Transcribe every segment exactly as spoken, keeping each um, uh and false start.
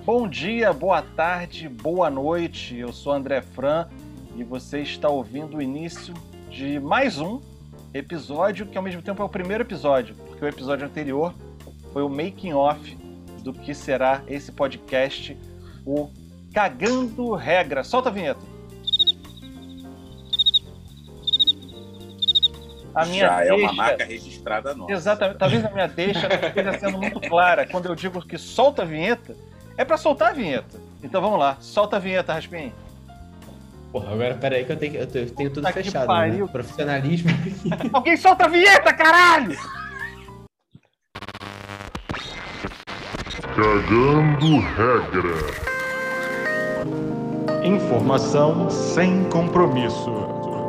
Bom dia, boa tarde, boa noite. Eu sou André Fran e você está ouvindo o início de mais um episódio, que ao mesmo tempo é o primeiro episódio, porque o episódio anterior foi o making off do que será esse podcast, o Cagando Regra. Solta a vinheta. A minha Já deixa... é uma marca registrada nossa. Exatamente. Talvez a minha deixa não esteja sendo muito clara. Quando eu digo que solta a vinheta, é pra soltar a vinheta. Então vamos lá, solta a vinheta, Raspinha. Porra, agora peraí que eu tenho, eu tenho, eu tenho tudo Puta que fechado, pariu. né? Profissionalismo. Alguém solta a vinheta, caralho! Cagando Regra. Informação sem compromisso.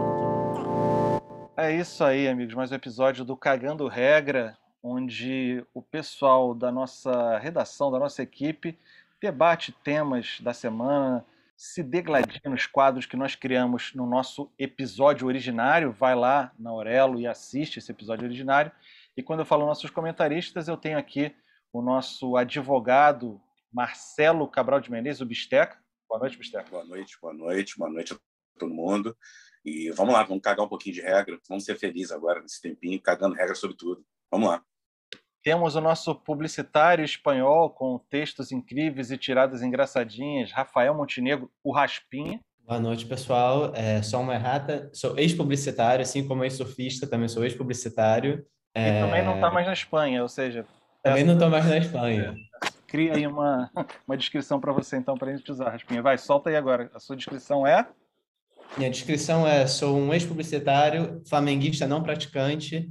É isso aí, amigos. Mais um episódio do Cagando Regra, onde o pessoal da nossa redação, da nossa equipe, debate temas da semana, se degladia nos quadros que nós criamos no nosso episódio originário. Vai lá na Aurelo e assiste esse episódio originário. E quando eu falo nossos comentaristas, eu tenho aqui o nosso advogado Marcelo Cabral de Menezes, o Bisteca. Boa noite, Bisteca. Boa noite, boa noite, boa noite a todo mundo. E vamos lá, vamos cagar um pouquinho de regra. Vamos ser felizes agora nesse tempinho, cagando regra sobre tudo. Vamos lá. Temos o nosso publicitário espanhol com textos incríveis e tiradas engraçadinhas, Rafael Montenegro, o Raspinha. Boa noite, pessoal. É, sou uma errata, sou ex-publicitário, assim como ex-surfista, também sou ex-publicitário. É... E também não está mais na Espanha, ou seja... Também não estou mais na Espanha. Cria aí uma, uma descrição para você, então, para a gente usar, Raspinha. Vai, solta aí agora. A sua descrição é... Minha descrição é: sou um ex-publicitário, flamenguista não praticante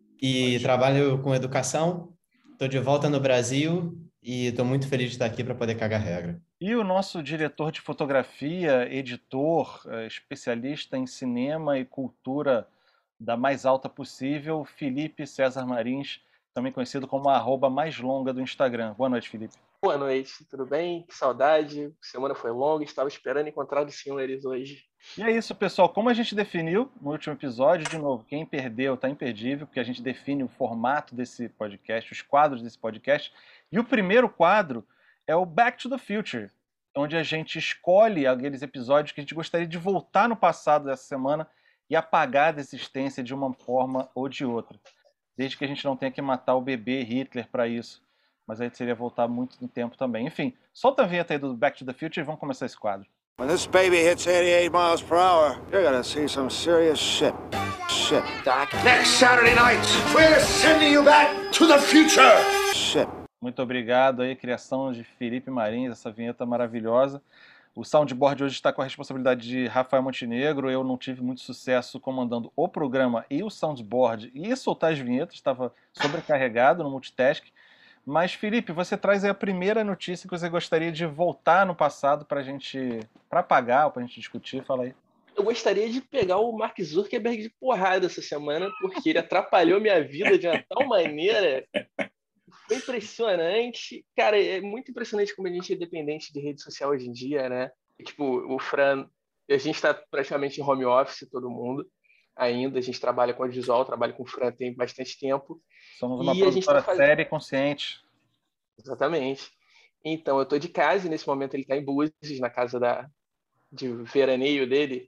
e trabalho com educação. Estou de volta no Brasil e estou muito feliz de estar aqui para poder cagar regra. E o nosso diretor de fotografia, editor, especialista em cinema e cultura da mais alta possível, Felipe César Marins, também conhecido como a arroba mais longa do Instagram. Boa noite, Felipe. Boa noite, tudo bem? Que saudade, a semana foi longa, estava esperando encontrar os senhores hoje. E é isso, pessoal. Como a gente definiu no último episódio, de novo, quem perdeu está imperdível, porque a gente define o formato desse podcast, os quadros desse podcast. E o primeiro quadro é o Back to the Future, onde a gente escolhe aqueles episódios que a gente gostaria de voltar no passado dessa semana e apagar da existência de uma forma ou de outra. Desde que a gente não tenha que matar o bebê Hitler para isso. Mas aí seria voltar muito no tempo também. Enfim, solta a vinheta aí do Back to the Future e vamos começar esse quadro. When this baby hits eighty-eight miles per hour, you're gonna see some serious shit. Shit. Doc. Next Saturday night, we're sending you back to the future. Shit. Muito obrigado aí, criação de Felipe Marins, essa vinheta maravilhosa. O soundboard hoje está com a responsabilidade de Rafael Montenegro. Eu não tive muito sucesso comandando o programa e o soundboard e soltar as vinhetas, estava sobrecarregado no multitask. Mas, Felipe, você traz aí a primeira notícia que você gostaria de voltar no passado para a gente, para apagar, ou para a gente discutir. Fala aí. Eu gostaria de pegar o Mark Zuckerberg de porrada essa semana, porque ele atrapalhou minha vida de uma tal maneira. Foi impressionante. Cara, é muito impressionante como a gente é dependente de rede social hoje em dia, né? Tipo, o Fran, a gente está praticamente em home office, todo mundo ainda. A gente trabalha com audiovisual, trabalha com o Fran tem bastante tempo. Somos uma e produtora tá faz... séria e consciente. Exatamente. Então, eu estou de casa e nesse momento ele está em Búzios, na casa da... de veraneio dele.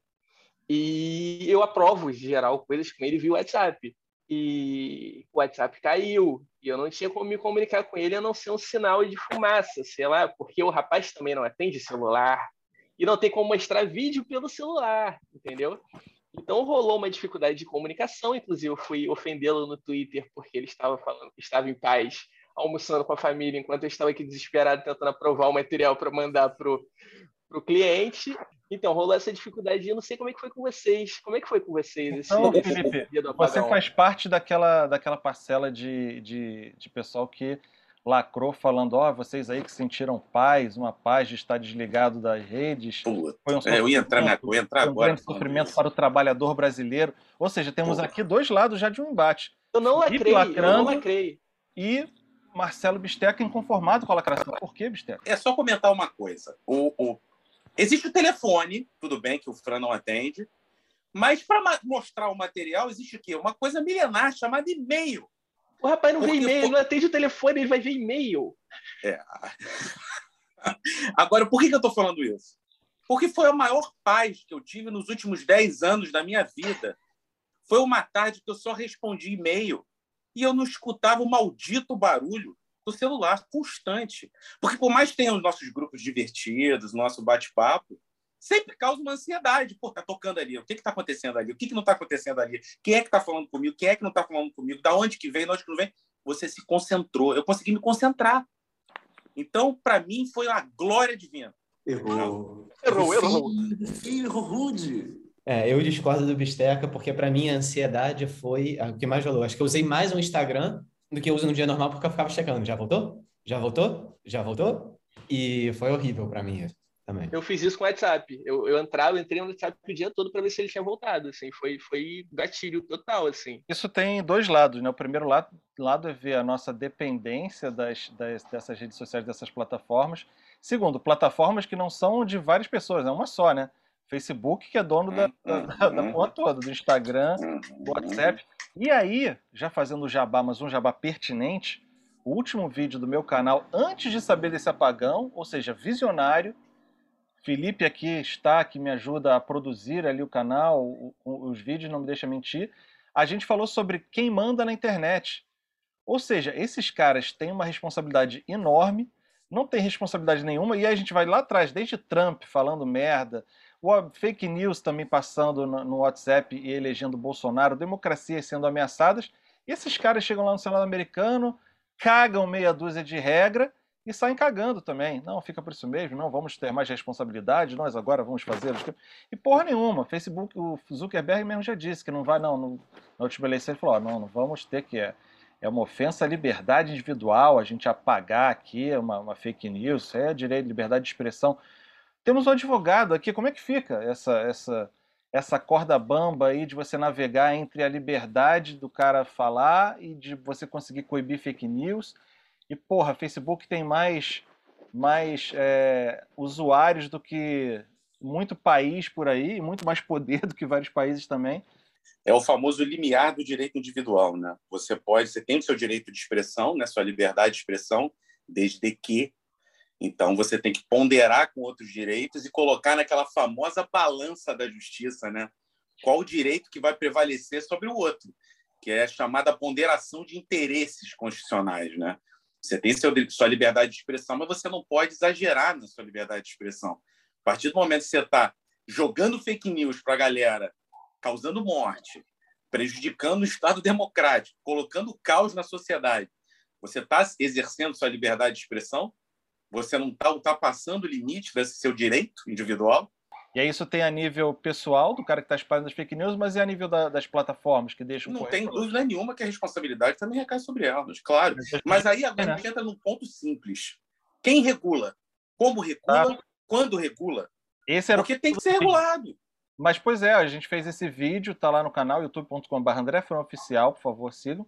E eu aprovo, em geral, coisas com ele via WhatsApp. E o WhatsApp caiu. E eu não tinha como me comunicar com ele a não ser um sinal de fumaça, sei lá, porque o rapaz também não atende celular. E não tem como mostrar vídeo pelo celular, entendeu? Então rolou uma dificuldade de comunicação, inclusive eu fui ofendê-lo no Twitter porque ele estava falando que estava em paz, almoçando com a família, enquanto eu estava aqui desesperado tentando aprovar o material para mandar pro pro cliente. Então rolou essa dificuldade e eu não sei como é que foi com vocês. Como é que foi com vocês esse, então, esse Felipe, dia do você apagão? faz parte daquela, daquela parcela de, de, de pessoal que lacrou falando, ó, oh, vocês aí que sentiram paz, uma paz de estar desligado das redes. Puta, foi um é, eu ia entrar, na, eu ia entrar foi um agora. grande sofrimento para o trabalhador brasileiro. Ou seja, temos Pô. aqui dois lados já de um embate. Eu não Felipe lacrei, eu não lacrando lacrei. E Marcelo Bisteca inconformado com a lacração. Por que, Bisteca? É só comentar uma coisa. O, o... Existe o telefone, tudo bem que o Fran não atende, mas para ma- mostrar o material existe o quê? Uma coisa milenar chamada e-mail. O rapaz não Porque vê e-mail, for... ele não atende o telefone, ele vai ver e-mail. É. Agora, por que, que eu estou falando isso? Porque foi a maior paz que eu tive nos últimos dez anos da minha vida. Foi uma tarde que eu só respondi e-mail e eu não escutava o maldito barulho do celular constante. Porque por mais que tenham os nossos grupos divertidos, nosso bate-papo, sempre causa uma ansiedade. Pô, tá tocando ali. O que está acontecendo ali? O que, que não está acontecendo ali? Quem é que está falando comigo? Quem é que não está falando comigo? Da onde que vem? Da onde que não vem? Você se concentrou. Eu consegui me concentrar. Então, para mim, foi uma glória divina. Errou. Errou, errou. Filho rude. É, eu discordo do Bisteca, porque para mim a ansiedade foi o que mais rolou. Acho que eu usei mais o Instagram do que eu uso no dia normal, porque eu ficava checando. Já voltou? Já voltou? Já voltou? E foi horrível para mim também. Eu fiz isso com o WhatsApp. Eu, eu entrava, eu entrei no WhatsApp o dia todo para ver se ele tinha voltado. Assim, foi, foi gatilho total, assim. Isso tem dois lados, né? O primeiro lado, lado é ver a nossa dependência das, das, dessas redes sociais, dessas plataformas. Segundo, plataformas que não são de várias pessoas, é uma só, né? Facebook, que é dono da, da, da porra toda, do Instagram, do WhatsApp. E aí, já fazendo o jabá, mas um jabá pertinente, o último vídeo do meu canal, antes de saber desse apagão, ou seja, visionário, Felipe aqui está, que me ajuda a produzir ali o canal, o, o, os vídeos, não me deixa mentir, a gente falou sobre quem manda na internet. Ou seja, esses caras têm uma responsabilidade enorme, não tem responsabilidade nenhuma, e aí a gente vai lá atrás, desde Trump falando merda, o fake news também passando no, no WhatsApp e elegendo Bolsonaro, democracias sendo ameaçadas, e esses caras chegam lá no Senado americano, cagam meia dúzia de regra e saem cagando também. Não, fica por isso mesmo, não, vamos ter mais responsabilidade, nós agora vamos fazer... E porra nenhuma, Facebook, o Zuckerberg mesmo já disse que não vai, não, no, na última eleição ele falou, ó, não, não vamos ter que... É, é uma ofensa à liberdade individual, a gente apagar aqui uma, uma fake news, é direito, liberdade de expressão. Temos um advogado aqui, como é que fica essa, essa, essa corda bamba aí de você navegar entre a liberdade do cara falar e de você conseguir coibir fake news? E, porra, Facebook tem mais, mais é, usuários do que muito país por aí, muito mais poder do que vários países também. É o famoso limiar do direito individual, né? Você pode, você tem o seu direito de expressão, né? Sua liberdade de expressão, desde que... Então, você tem que ponderar com outros direitos e colocar naquela famosa balança da justiça, né? Qual o direito que vai prevalecer sobre o outro, que é a chamada ponderação de interesses constitucionais, né? Você tem seu, sua liberdade de expressão, mas você não pode exagerar na sua liberdade de expressão. A partir do momento que você está jogando fake news para a galera, causando morte, prejudicando o Estado democrático, colocando caos na sociedade, você está exercendo sua liberdade de expressão? Você não está ultrapassando o limite desse seu direito individual? E aí isso tem a nível pessoal do cara que está espalhando as fake news, mas e a nível da, das plataformas que deixam... Não tem dúvida nenhuma que a responsabilidade também recai sobre elas, claro. Mas aí agora a gente entra num ponto simples. Quem regula? Como regula? Ah. Quando regula? Esse era Porque o... tem que ser regulado. Mas, pois é, a gente fez esse vídeo, tá lá no canal, youtube ponto com barra André Fran Oficial, por favor, sigam.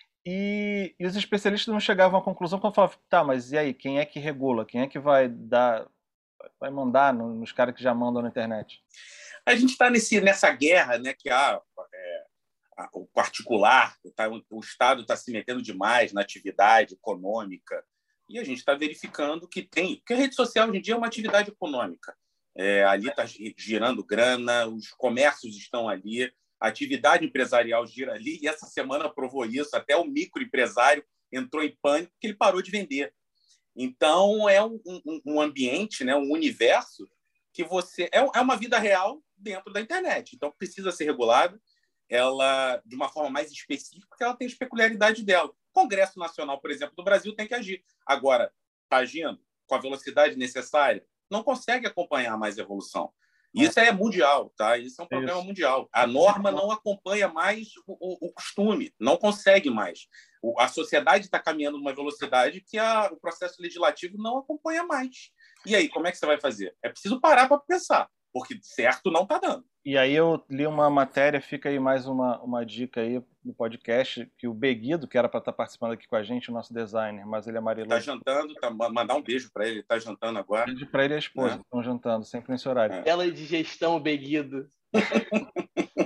E, e os especialistas não chegavam à conclusão quando falavam, tá, mas e aí, quem é que regula? Quem é que vai dar, vai mandar nos caras que já mandam na internet? A gente está nessa guerra, né, que há, é, a, o particular, tá, o, o Estado está se metendo demais na atividade econômica, e a gente está verificando que tem, porque a rede social hoje em dia é uma atividade econômica. É, ali está girando grana, os comércios estão ali, a atividade empresarial gira ali, e essa semana provou isso, até o microempresário entrou em pânico porque ele parou de vender. Então, é um, um, um ambiente, né, um universo que você... É, é uma vida real dentro da internet, então precisa ser regulada, ela, de uma forma mais específica, porque ela tem as peculiaridades dela. O Congresso Nacional, por exemplo, do Brasil tem que agir. Agora, está agindo com a velocidade necessária? Não consegue acompanhar mais a evolução. Isso é mundial, tá? Isso é um problema Isso. mundial. A norma não acompanha mais o, o, o costume, não consegue mais. O, a sociedade está caminhando numa velocidade que a, o processo legislativo não acompanha mais. E aí, como é que você vai fazer? É preciso parar para pensar, porque certo não está dando. E aí eu li uma matéria, fica aí mais uma, uma dica aí no podcast, que o Beguido, que era para estar participando aqui com a gente, o nosso designer, mas ele amarelou. Está jantando, tá, mandar um beijo para ele, está jantando agora. Beijo para ele e a esposa, estão é. jantando, sempre nesse horário. É. Ela de gestão, Beguido.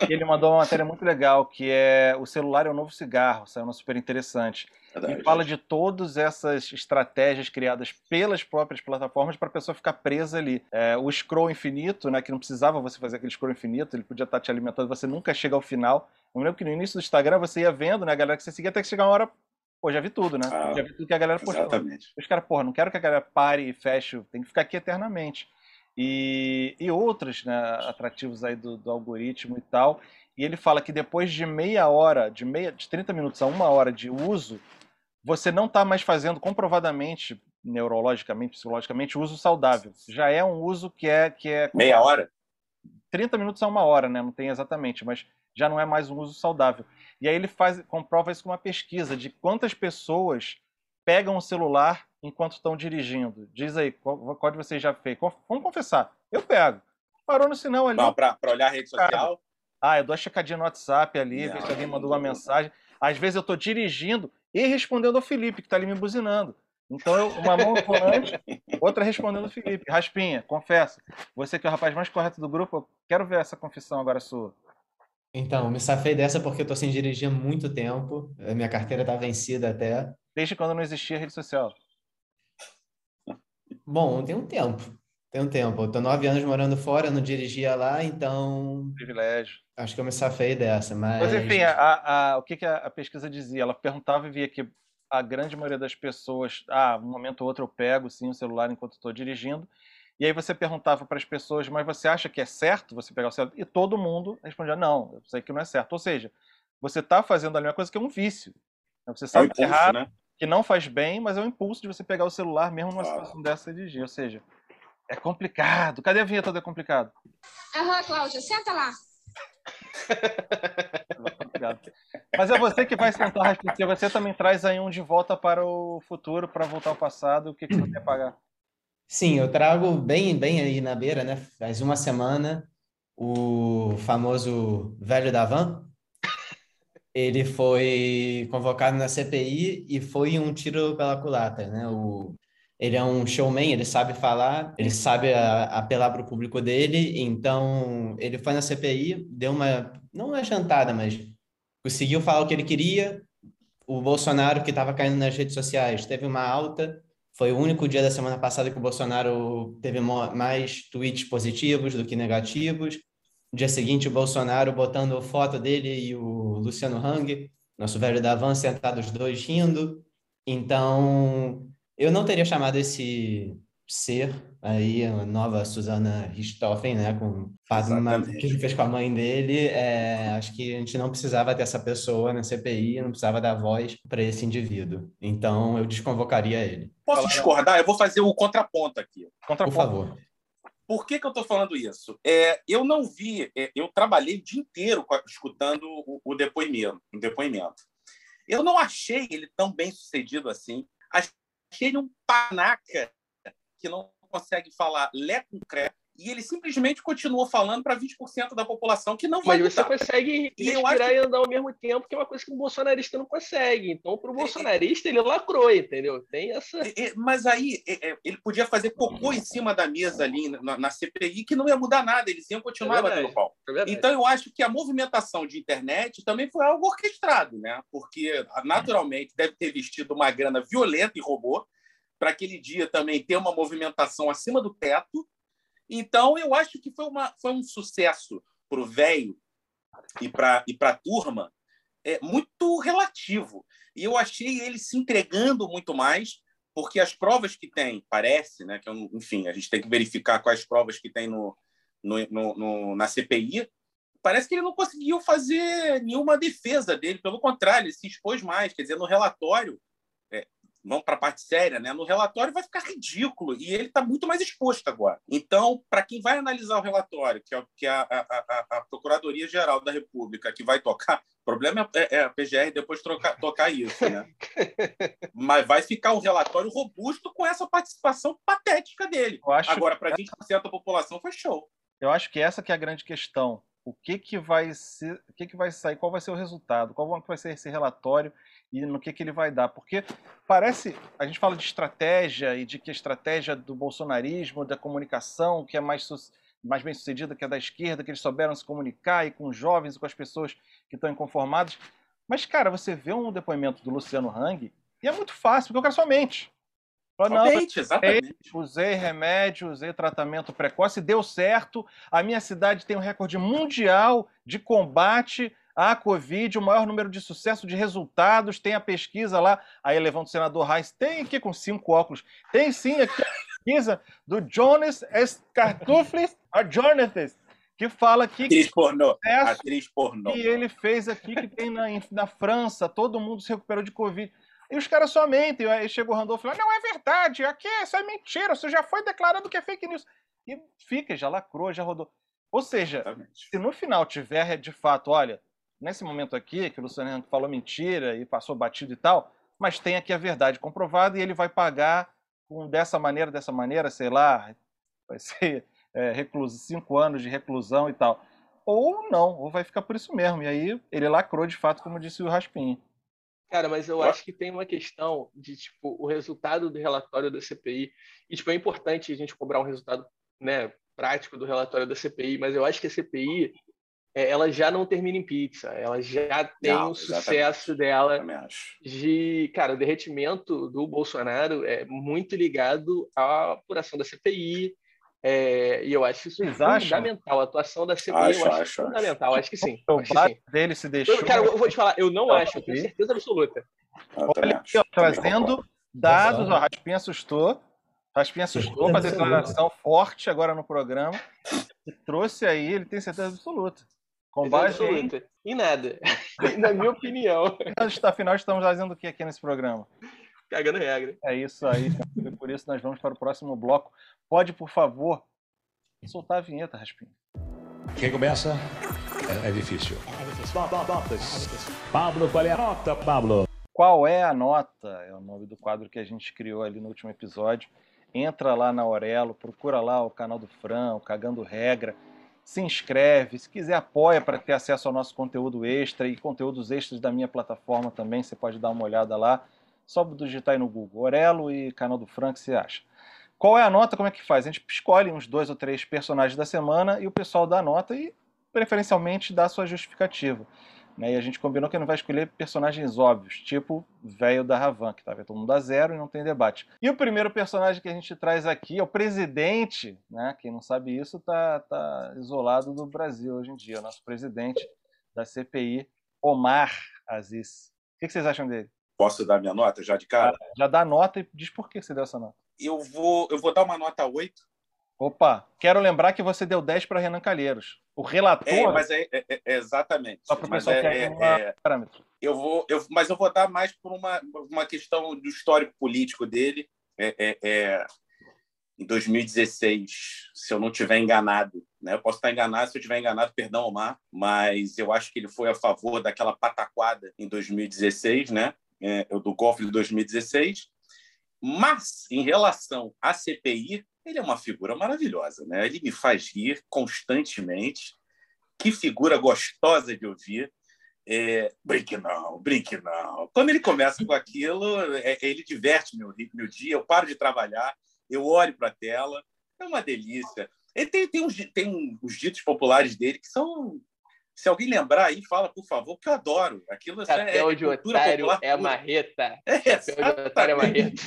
ele mandou uma matéria muito legal, que é O Celular é o Novo Cigarro, saiu uma super interessante. Verdade. E fala de todas essas estratégias criadas pelas próprias plataformas para a pessoa ficar presa ali. É, o scroll infinito, né, que não precisava você fazer aquele scroll infinito, ele podia estar te alimentando, você nunca chega ao final. Eu me lembro que no início do Instagram você ia vendo, né, a galera que você seguia, até que chegar uma hora, pô, já vi tudo, né? Ah, já vi tudo que a galera postou. Exatamente. Os caras, porra, não quero que a galera pare e feche, tem que ficar aqui eternamente. E, e outros, né, atrativos aí do, do algoritmo e tal. E ele fala que depois de meia hora, de, meia, de trinta minutos a uma hora de uso, você não está mais fazendo comprovadamente, neurologicamente, psicologicamente, uso saudável. Já é um uso que é... Que é Meia hora? trinta minutos a uma hora, né? Não tem exatamente, mas já não é mais um uso saudável. E aí ele faz, comprova isso com uma pesquisa de quantas pessoas pegam o celular enquanto estão dirigindo. Diz aí, qual, qual de vocês já fez? Vamos confessar. Eu pego. Parou no sinal ali. Não, para olhar a rede social? Ah, eu dou uma checadinha no WhatsApp ali, ver se alguém mandou uma mensagem. Às vezes eu estou dirigindo e respondendo ao Felipe, que está ali me buzinando. Então, eu, uma mão no volante, outra respondendo ao Felipe. Raspinha, confessa. Você que é o rapaz mais correto do grupo, eu quero ver essa confissão agora sua. Então, me safei dessa porque eu tô sem dirigir há muito tempo. A minha carteira tá vencida até. Desde quando não existia rede social? Bom, tem um tempo. Tem um tempo. Eu tô nove anos morando fora, eu não dirigia lá, então Privilégio. acho que eu me safei dessa, mas... Mas, enfim, a, a, o que, que a, a pesquisa dizia? Ela perguntava e via que a grande maioria das pessoas, ah, um momento ou outro eu pego, sim, o celular enquanto estou dirigindo. E aí você perguntava para as pessoas, mas você acha que é certo você pegar o celular? E todo mundo respondia, não, eu sei que não é certo. Ou seja, você está fazendo ali uma coisa que é um vício. Você sabe É um que é impulso, errado, né? que não faz bem, mas é um impulso de você pegar o celular mesmo numa Ah. situação dessa e dirigir. Ou seja, é complicado. Cadê a vinheta do É Complicado? Aham, Cláudia, senta lá. Mas é você que vai sentar, Raspinha. Você também traz aí um De Volta para o Futuro, para voltar ao passado. O que, que você quer pagar? Sim, eu trago bem, bem aí na beira, né? Faz uma semana, o famoso velho da van, ele foi convocado na C P I e foi um tiro pela culatra, né? O, ele é um showman, ele sabe falar, ele sabe a, apelar para o público dele, então ele foi na C P I, deu uma, não uma jantada, mas conseguiu falar o que ele queria. O Bolsonaro, que estava caindo nas redes sociais, teve uma alta. Foi o único dia da semana passada que o Bolsonaro teve mais tweets positivos do que negativos. No dia seguinte, o Bolsonaro botando foto dele e o Luciano Hang, nosso velho da van, sentados os dois rindo. Então, eu não teria chamado esse ser aí, a nova Susana Richthofen, né, com o que ele fez com a mãe dele. É, acho que a gente não precisava ter essa pessoa na C P I, não precisava dar voz para esse indivíduo. Então, eu desconvocaria ele. Posso discordar? Eu vou fazer o contraponto aqui. Contraponto. Por favor. Por que, que eu estou falando isso? É, eu não vi, é, eu trabalhei o dia inteiro escutando o, o, depoimento, o depoimento. Eu não achei ele tão bem sucedido assim. Achei ele um panaca que não consegue falar lé com cré, e ele simplesmente continuou falando para vinte por cento da população que não vai Mas você mudar. consegue E respirar eu acho que... e andar ao mesmo tempo, que é uma coisa que o bolsonarista não consegue. Então, para o bolsonarista, ele lacrou, entendeu? Tem essa... Mas aí, ele podia fazer cocô em cima da mesa ali na, na C P I, que não ia mudar nada, eles iam continuar é batendo pau. É então, eu acho que a movimentação de internet também foi algo orquestrado, né? Porque, naturalmente, deve ter vestido uma grana violenta e robô, para aquele dia também ter uma movimentação acima do teto. Então, eu acho que foi, uma, foi um sucesso para o velho e para e a turma é, muito relativo. E eu achei ele se entregando muito mais, porque as provas que tem, parece, né, que, enfim, a gente tem que verificar quais provas que tem no, no, no, no, na C P I, parece que ele não conseguiu fazer nenhuma defesa dele. Pelo contrário, ele se expôs mais. Quer dizer, no relatório... É, vamos para a parte séria, né? No relatório vai ficar ridículo e ele está muito mais exposto agora. Então, para quem vai analisar o relatório, que é, que é a, a, a, a Procuradoria-Geral da República que vai tocar, o problema é, é a P G R depois trocar, tocar isso, né? Mas vai ficar um relatório robusto com essa participação patética dele. Agora, para vinte por cento da população, foi show. Eu acho que essa que é a grande questão. O que, que vai ser, o que, que vai sair, qual vai ser o resultado, qual vai ser esse relatório e no que, que ele vai dar. Porque parece, a gente fala de estratégia e de que a estratégia do bolsonarismo, da comunicação, que é mais mais bem-sucedida, que é da esquerda, que eles souberam se comunicar e com os jovens e com as pessoas que estão inconformadas. Mas, cara, você vê um depoimento do Luciano Hang e é muito fácil, porque o cara só mente. Fala, não, Mente, exatamente. usei remédio, usei tratamento precoce, deu certo. A minha cidade tem um recorde mundial de combate à Covid, o maior número de sucesso de resultados. Tem a pesquisa lá, aí levanta o senador Reis, tem aqui com cinco óculos, tem sim aqui a pesquisa do Jonas Scartuflis, a Jonathan, que fala aqui Atriz pornô. que Atriz pornô. que ele fez aqui, que tem na, na França, todo mundo se recuperou de Covid. E os caras só mentem. Aí chegou o Randolph e falou, não é verdade, aqui isso é mentira, isso já foi declarado que é fake news. E fica, já lacrou, já rodou. Ou seja, Exatamente. se no final tiver de fato, olha, nesse momento aqui, que o Luciano Hang falou mentira e passou batido e tal, mas tem aqui a verdade comprovada e ele vai pagar com, dessa maneira, dessa maneira, sei lá, vai ser é, recluso, cinco anos de reclusão e tal. Ou não, ou vai ficar por isso mesmo. E aí ele lacrou de fato, como disse o Raspinha. Cara, mas eu acho que tem uma questão de, tipo, o resultado do relatório da C P I. E, tipo, é importante a gente cobrar um resultado, né, prático do relatório da C P I, mas eu acho que a C P I, é, ela já não termina em pizza. Ela já tem Não, o sucesso dela Também acho. de... Cara, o derretimento do Bolsonaro é muito ligado à apuração da C P I. É, e eu acho isso Vocês acham? fundamental. A atuação da C P I Acho, eu acho, acho, fundamental. Acho que sim. O Acho que bate sim. dele se deixou. Eu, cara, eu vou te falar, eu não Tá, acho, eu tenho ok. certeza absoluta. Eu também Olha acho. aqui, ó, Também trazendo concordo. dados, ó, Raspinha assustou. Raspinha assustou, fazer declaração forte agora no programa. E trouxe aí, ele tem certeza absoluta. Com Certeza base em... absoluta. Em nada. Na minha opinião. Afinal, estamos fazendo o que aqui nesse programa? Cagando regra. É isso aí. E por isso nós vamos para o próximo bloco. Pode, por favor, soltar a vinheta, Raspinha. Quem começa? É, é difícil. Pablo, qual é a nota, Pablo? Qual é a nota? É o nome do quadro que a gente criou ali no último episódio. Entra lá na Aurelo, procura lá o canal do Fran, o Cagando Regra, se inscreve, se quiser apoia para ter acesso ao nosso conteúdo extra e conteúdos extras da minha plataforma também, você pode dar uma olhada lá, só digitar aí no Google, Aurelo e canal do Fran, que você acha. Qual é a nota, como é que faz? A gente escolhe uns dois ou três personagens da semana e o pessoal dá a nota e, preferencialmente, dá a sua justificativa. Né? E a gente combinou que não vai escolher personagens óbvios, tipo velho da Havan, que tá vendo todo mundo a zero e não tem debate. E o primeiro personagem que a gente traz aqui é o presidente, né? Quem não sabe isso tá, tá isolado do Brasil hoje em dia, o nosso presidente da C P I, Omar Aziz. O que vocês acham dele? Posso dar minha nota já de cara? Já dá nota e diz por que você deu essa nota. Eu vou, eu vou dar uma nota oito. Opa, quero lembrar que você deu dez para Renan Calheiros. O relator... É, mas é, é, é exatamente. Só para o mas pessoal é, ter é, um é, parâmetro. Eu vou, eu, mas eu vou dar mais por uma, uma questão do histórico político dele. É, é, é, em dois mil e dezesseis, se eu não estiver enganado, né? Eu posso estar enganado, se eu estiver enganado, perdão, Omar, mas eu acho que ele foi a favor daquela pataquada em dois mil e dezesseis, né? É, do golpe de dois mil e dezesseis. Mas, em relação à C P I, ele é uma figura maravilhosa, né? Ele me faz rir constantemente. Que figura gostosa de ouvir. É, brinque não, brinque não. Quando ele começa com aquilo, é, ele diverte meu, meu dia. Eu paro de trabalhar, eu olho para a tela. É uma delícia. Ele tem, tem, uns, tem uns ditos populares dele que são... Se alguém lembrar aí, fala, por favor, que eu adoro. Aquilo Chapéu é, é de cultura otário popular é a pura. marreta. É, Chapéu de otário é a marreta.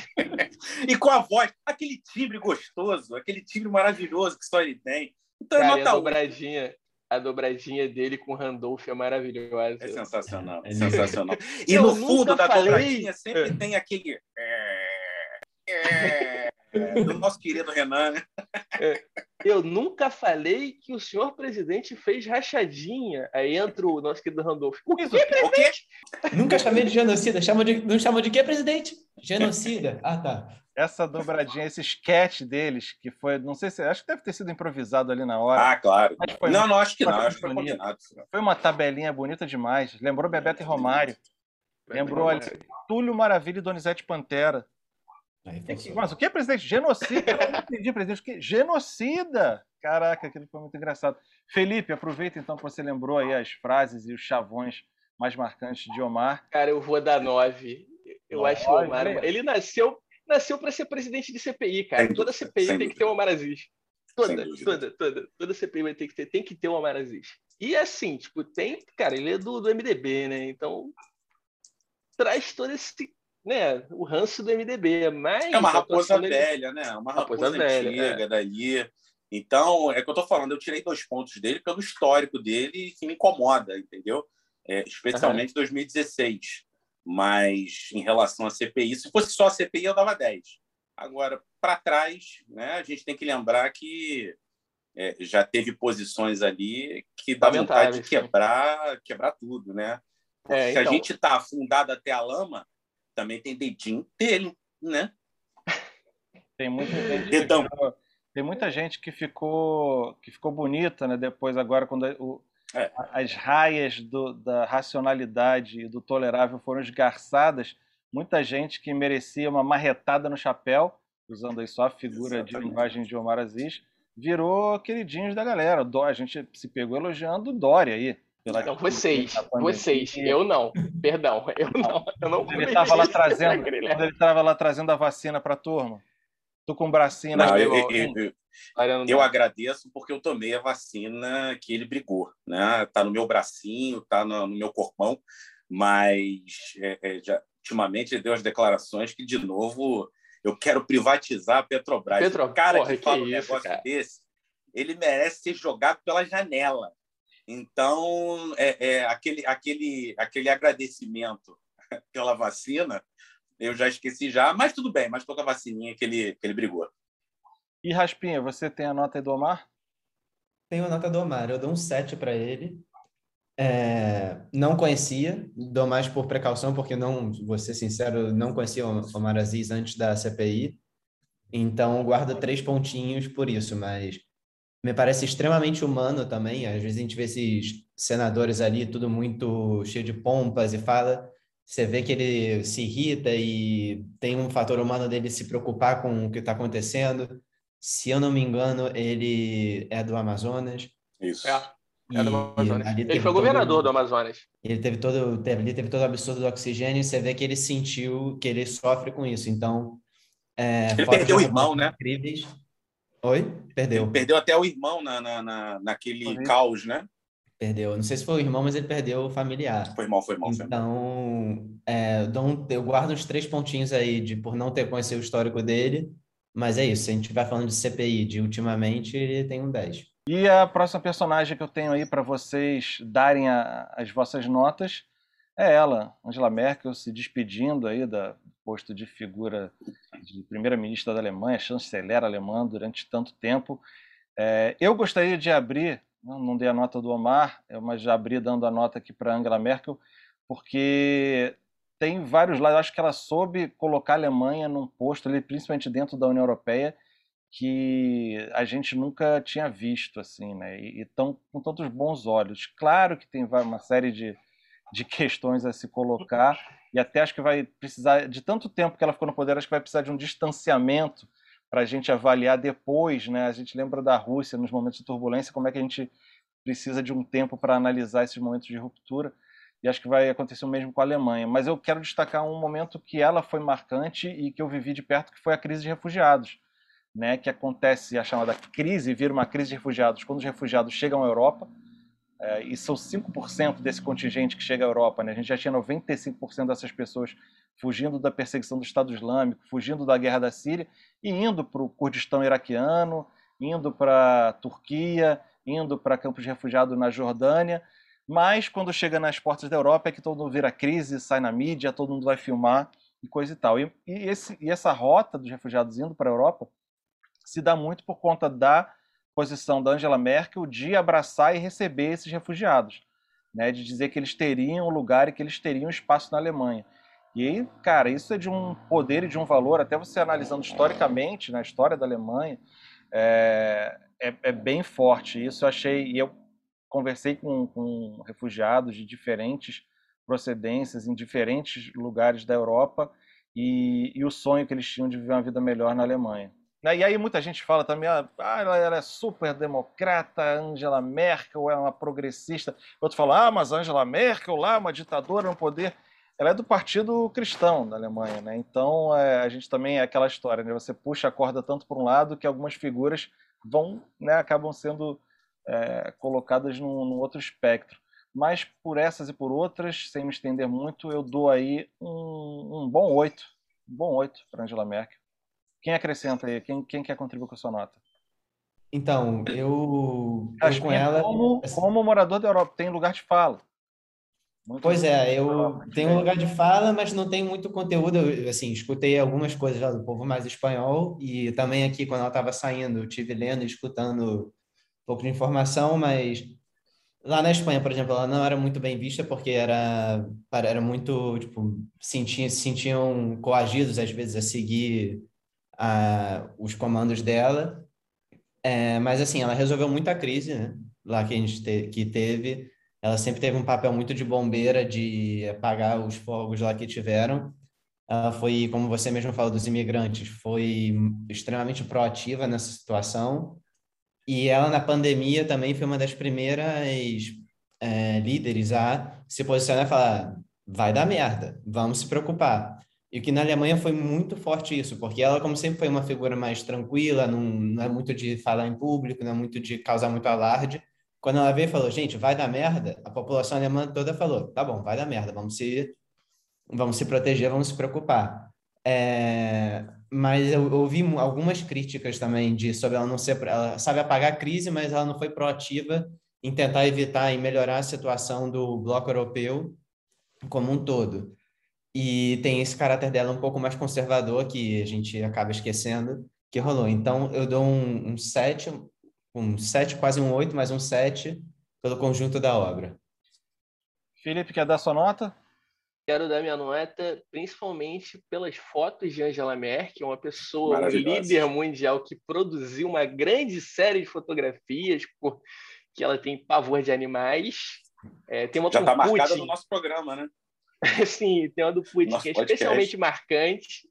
E com a voz, aquele timbre gostoso, aquele timbre maravilhoso que só ele tem. Então, Cara, é a nota oito. dobradinha, a dobradinha dele com o Randolph é maravilhosa. É sensacional, É sensacional. E Eu no nunca fundo da falei- dobradinha sempre É. tem aquele... É, é, do nosso querido Renan, né? Eu nunca falei que o senhor presidente fez rachadinha. Aí entra o nosso querido Randolph. O quê, O quê? presidente? Nunca chamei de genocida. Chamam de, não chamam de quê, presidente? Genocida. Ah, tá. Essa dobradinha, esse sketch deles, que foi, não sei se, acho que deve ter sido improvisado ali na hora. Ah, claro. Mas foi Não, não, acho que não. uma Acho que foi sintonia. combinado. Foi uma tabelinha bonita demais. Lembrou Bebeto e Romário. Lembrou ali Romário. Túlio Maravilha e Donizete Pantera. Aí É que- funciona. Mas o que é presidente? Genocida? Eu não entendi, presidente. O que? Genocida! Caraca, aquilo foi muito engraçado. Felipe, aproveita então que você lembrou aí as frases e os chavões mais marcantes de Omar. Cara, eu vou dar nove. Eu Nove, acho o Omar... olha. Ele nasceu, nasceu para ser presidente de C P I, cara. Sem Toda dúvida, C P I sem tem que ter o Omar Aziz. Toda, toda, toda. Toda C P I vai ter que ter, tem que ter o Omar Aziz. E assim, tipo, tem, cara, ele é do, do M D B, né? Então traz todo esse, né, o ranço do M D B, mas é uma raposa dele... velha, né? Uma raposa, raposa velha, antiga é. dali. Então, é o que eu tô falando, eu tirei dois pontos dele pelo histórico dele que me incomoda, entendeu? É, especialmente em uhum. dois mil e dezesseis. Mas em relação à C P I, se fosse só a C P I, eu dava dez. Agora, para trás, né, a gente tem que lembrar que é, já teve posições ali que dá vontade de quebrar, quebrar tudo, né? Porque é, então... se a gente está afundado até a lama, também tem dedinho dele, né? Tem muita gente que ficou, tem muita gente que ficou, que ficou bonita, né? Depois, agora, quando o, é. as raias do, da racionalidade e do tolerável foram esgarçadas, muita gente que merecia uma marretada no chapéu, usando aí só a figura Exatamente. de linguagem de Omar Aziz, virou queridinhos da galera. A gente se pegou elogiando o Dória aí. Não, vocês, vocês, eu não, perdão, eu não, eu não ele estava lá trazendo, ele estava lá trazendo a vacina para a turma. Tô com um bracinho não, na eu, eu, eu, eu, eu agradeço porque eu tomei a vacina que ele brigou, né? Tá no meu bracinho, tá no, no meu corpão, mas é, é, já, ultimamente ele deu as declarações que, de novo, eu quero privatizar a Petrobras. Petro... O cara Porra, que fala que um isso, negócio cara? desse, ele merece ser jogado pela janela. Então, é, é, aquele, aquele, aquele agradecimento pela vacina, eu já esqueci já, mas tudo bem, mas toda a vacininha que ele, que ele brigou. E Raspinha, você tem a nota aí do Omar? Tenho a nota do Omar, eu dou um sete para ele. É, não conhecia, dou mais por precaução, porque não, vou ser sincero, não conhecia o Omar Aziz antes da C P I, então guardo três pontinhos por isso, mas me parece extremamente humano também. Às vezes a gente vê esses senadores ali, tudo muito cheio de pompas e fala, você vê que ele se irrita e tem um fator humano dele se preocupar com o que está acontecendo. Se eu não me engano, ele é do Amazonas. Isso. É. É do Amazonas. Ele foi governador todo, do Amazonas. Ele teve todo, teve, ele teve todo o absurdo do oxigênio e você vê que ele sentiu que ele sofre com isso. Então, é, ele perdeu o irmão, né? Incríveis. Oi? Perdeu. Ele perdeu até o irmão na, na, na, naquele uhum. caos, né? Perdeu. Não sei se foi o irmão, mas ele perdeu o familiar. Foi irmão, foi irmão. Então, é, eu guardo uns três pontinhos aí de, por não ter conhecido o histórico dele. Mas é isso. Se a gente estiver falando de C P I, de ultimamente, ele tem um dez. E a próxima personagem que eu tenho aí para vocês darem a, as vossas notas é ela, Angela Merkel, se despedindo aí do posto de figura de primeira-ministra da Alemanha, chanceler alemã durante tanto tempo. É, eu gostaria de abrir, não, não dei a nota do Omar, mas já abri dando a nota aqui para Angela Merkel, porque tem vários lados. Eu acho que ela soube colocar a Alemanha num posto ali, principalmente dentro da União Europeia, que a gente nunca tinha visto, assim, né? E estão com tantos bons olhos. Claro que tem uma série de, de questões a se colocar, e até acho que vai precisar, de tanto tempo que ela ficou no poder, acho que vai precisar de um distanciamento para a gente avaliar depois, né? A gente lembra da Rússia nos momentos de turbulência, como é que a gente precisa de um tempo para analisar esses momentos de ruptura, e acho que vai acontecer o mesmo com a Alemanha. Mas eu quero destacar um momento que ela foi marcante e que eu vivi de perto, que foi a crise de refugiados. Né, que acontece a chamada crise, vira uma crise de refugiados quando os refugiados chegam à Europa, é, e são cinco por cento desse contingente que chega à Europa, né? A gente já tinha noventa e cinco por cento dessas pessoas fugindo da perseguição do Estado Islâmico, fugindo da guerra da Síria e indo para o Kurdistão iraquiano, indo para a Turquia, indo para campos de refugiados na Jordânia, mas quando chega nas portas da Europa é que todo mundo vira crise, sai na mídia, todo mundo vai filmar e coisa e tal. E, e, esse, e essa rota dos refugiados indo para a Europa se dá muito por conta da posição da Angela Merkel de abraçar e receber esses refugiados, né, de dizer que eles teriam lugar e que eles teriam espaço na Alemanha. E aí, cara, isso é de um poder e de um valor, até você analisando historicamente, na história da Alemanha, é, é, é bem forte. Isso eu achei, e eu conversei com, com refugiados de diferentes procedências, em diferentes lugares da Europa, e, e o sonho que eles tinham de viver uma vida melhor na Alemanha. E aí muita gente fala também, ah, ela é super democrata, Angela Merkel é uma progressista. Outro fala, ah, mas Angela Merkel lá, uma ditadora no poder. Ela é do Partido Cristão da Alemanha, né? Então é, a gente também é aquela história, né? Você puxa a corda tanto por um lado que algumas figuras vão, né, acabam sendo é, colocadas num, num outro espectro. Mas por essas e por outras, sem me estender muito, eu dou aí um, um bom oito. Um bom oito para Angela Merkel. Quem acrescenta aí? Quem, quem quer contribuir com a sua nota? Então, eu, eu com Raspinha, ela... como, assim, como morador da Europa, tem lugar de fala. Muito Pois é, eu Europa, tenho um diferente. lugar de fala, mas não tem muito conteúdo. Eu, assim, escutei algumas coisas lá do povo mais espanhol e também aqui, quando ela estava saindo, eu estive lendo e escutando um pouco de informação, mas lá na Espanha, por exemplo, ela não era muito bem vista porque era, era muito, tipo, sentiam, se sentiam coagidos, às vezes, a seguir a, os comandos dela. É, mas, assim, ela resolveu muita crise, né? Lá que a gente te, que teve. Ela sempre teve um papel muito de bombeira, de apagar os fogos lá que tiveram. Ela foi, como você mesmo falou, dos imigrantes, foi extremamente proativa nessa situação. E ela, na pandemia, também foi uma das primeiras é, líderes a se posicionar e falar: vai dar merda, vamos se preocupar. E o que na Alemanha foi muito forte isso, porque ela, como sempre, foi uma figura mais tranquila, não, não é muito de falar em público, não é muito de causar muito alarde. Quando ela veio e falou: gente, vai dar merda, a população alemã toda falou: tá bom, vai dar merda, vamos se, vamos se proteger, vamos se preocupar. É, mas eu, eu ouvi algumas críticas também de sobre ela não ser, ela sabe apagar a crise, mas ela não foi proativa em tentar evitar e melhorar a situação do bloco europeu como um todo. E tem esse caráter dela um pouco mais conservador que a gente acaba esquecendo que rolou. Então eu dou um, um sete, um sete, quase um oito, mais um sete pelo conjunto da obra. Felipe, quer dar sua nota? Quero dar minha nota principalmente pelas fotos de Angela Merkel, uma pessoa, um líder mundial que produziu uma grande série de fotografias, porque ela tem pavor de animais. É, tem uma Já está Putin, marcada no nosso programa, né? Sim, tem uma do Putin nosso que é podcast. especialmente marcante.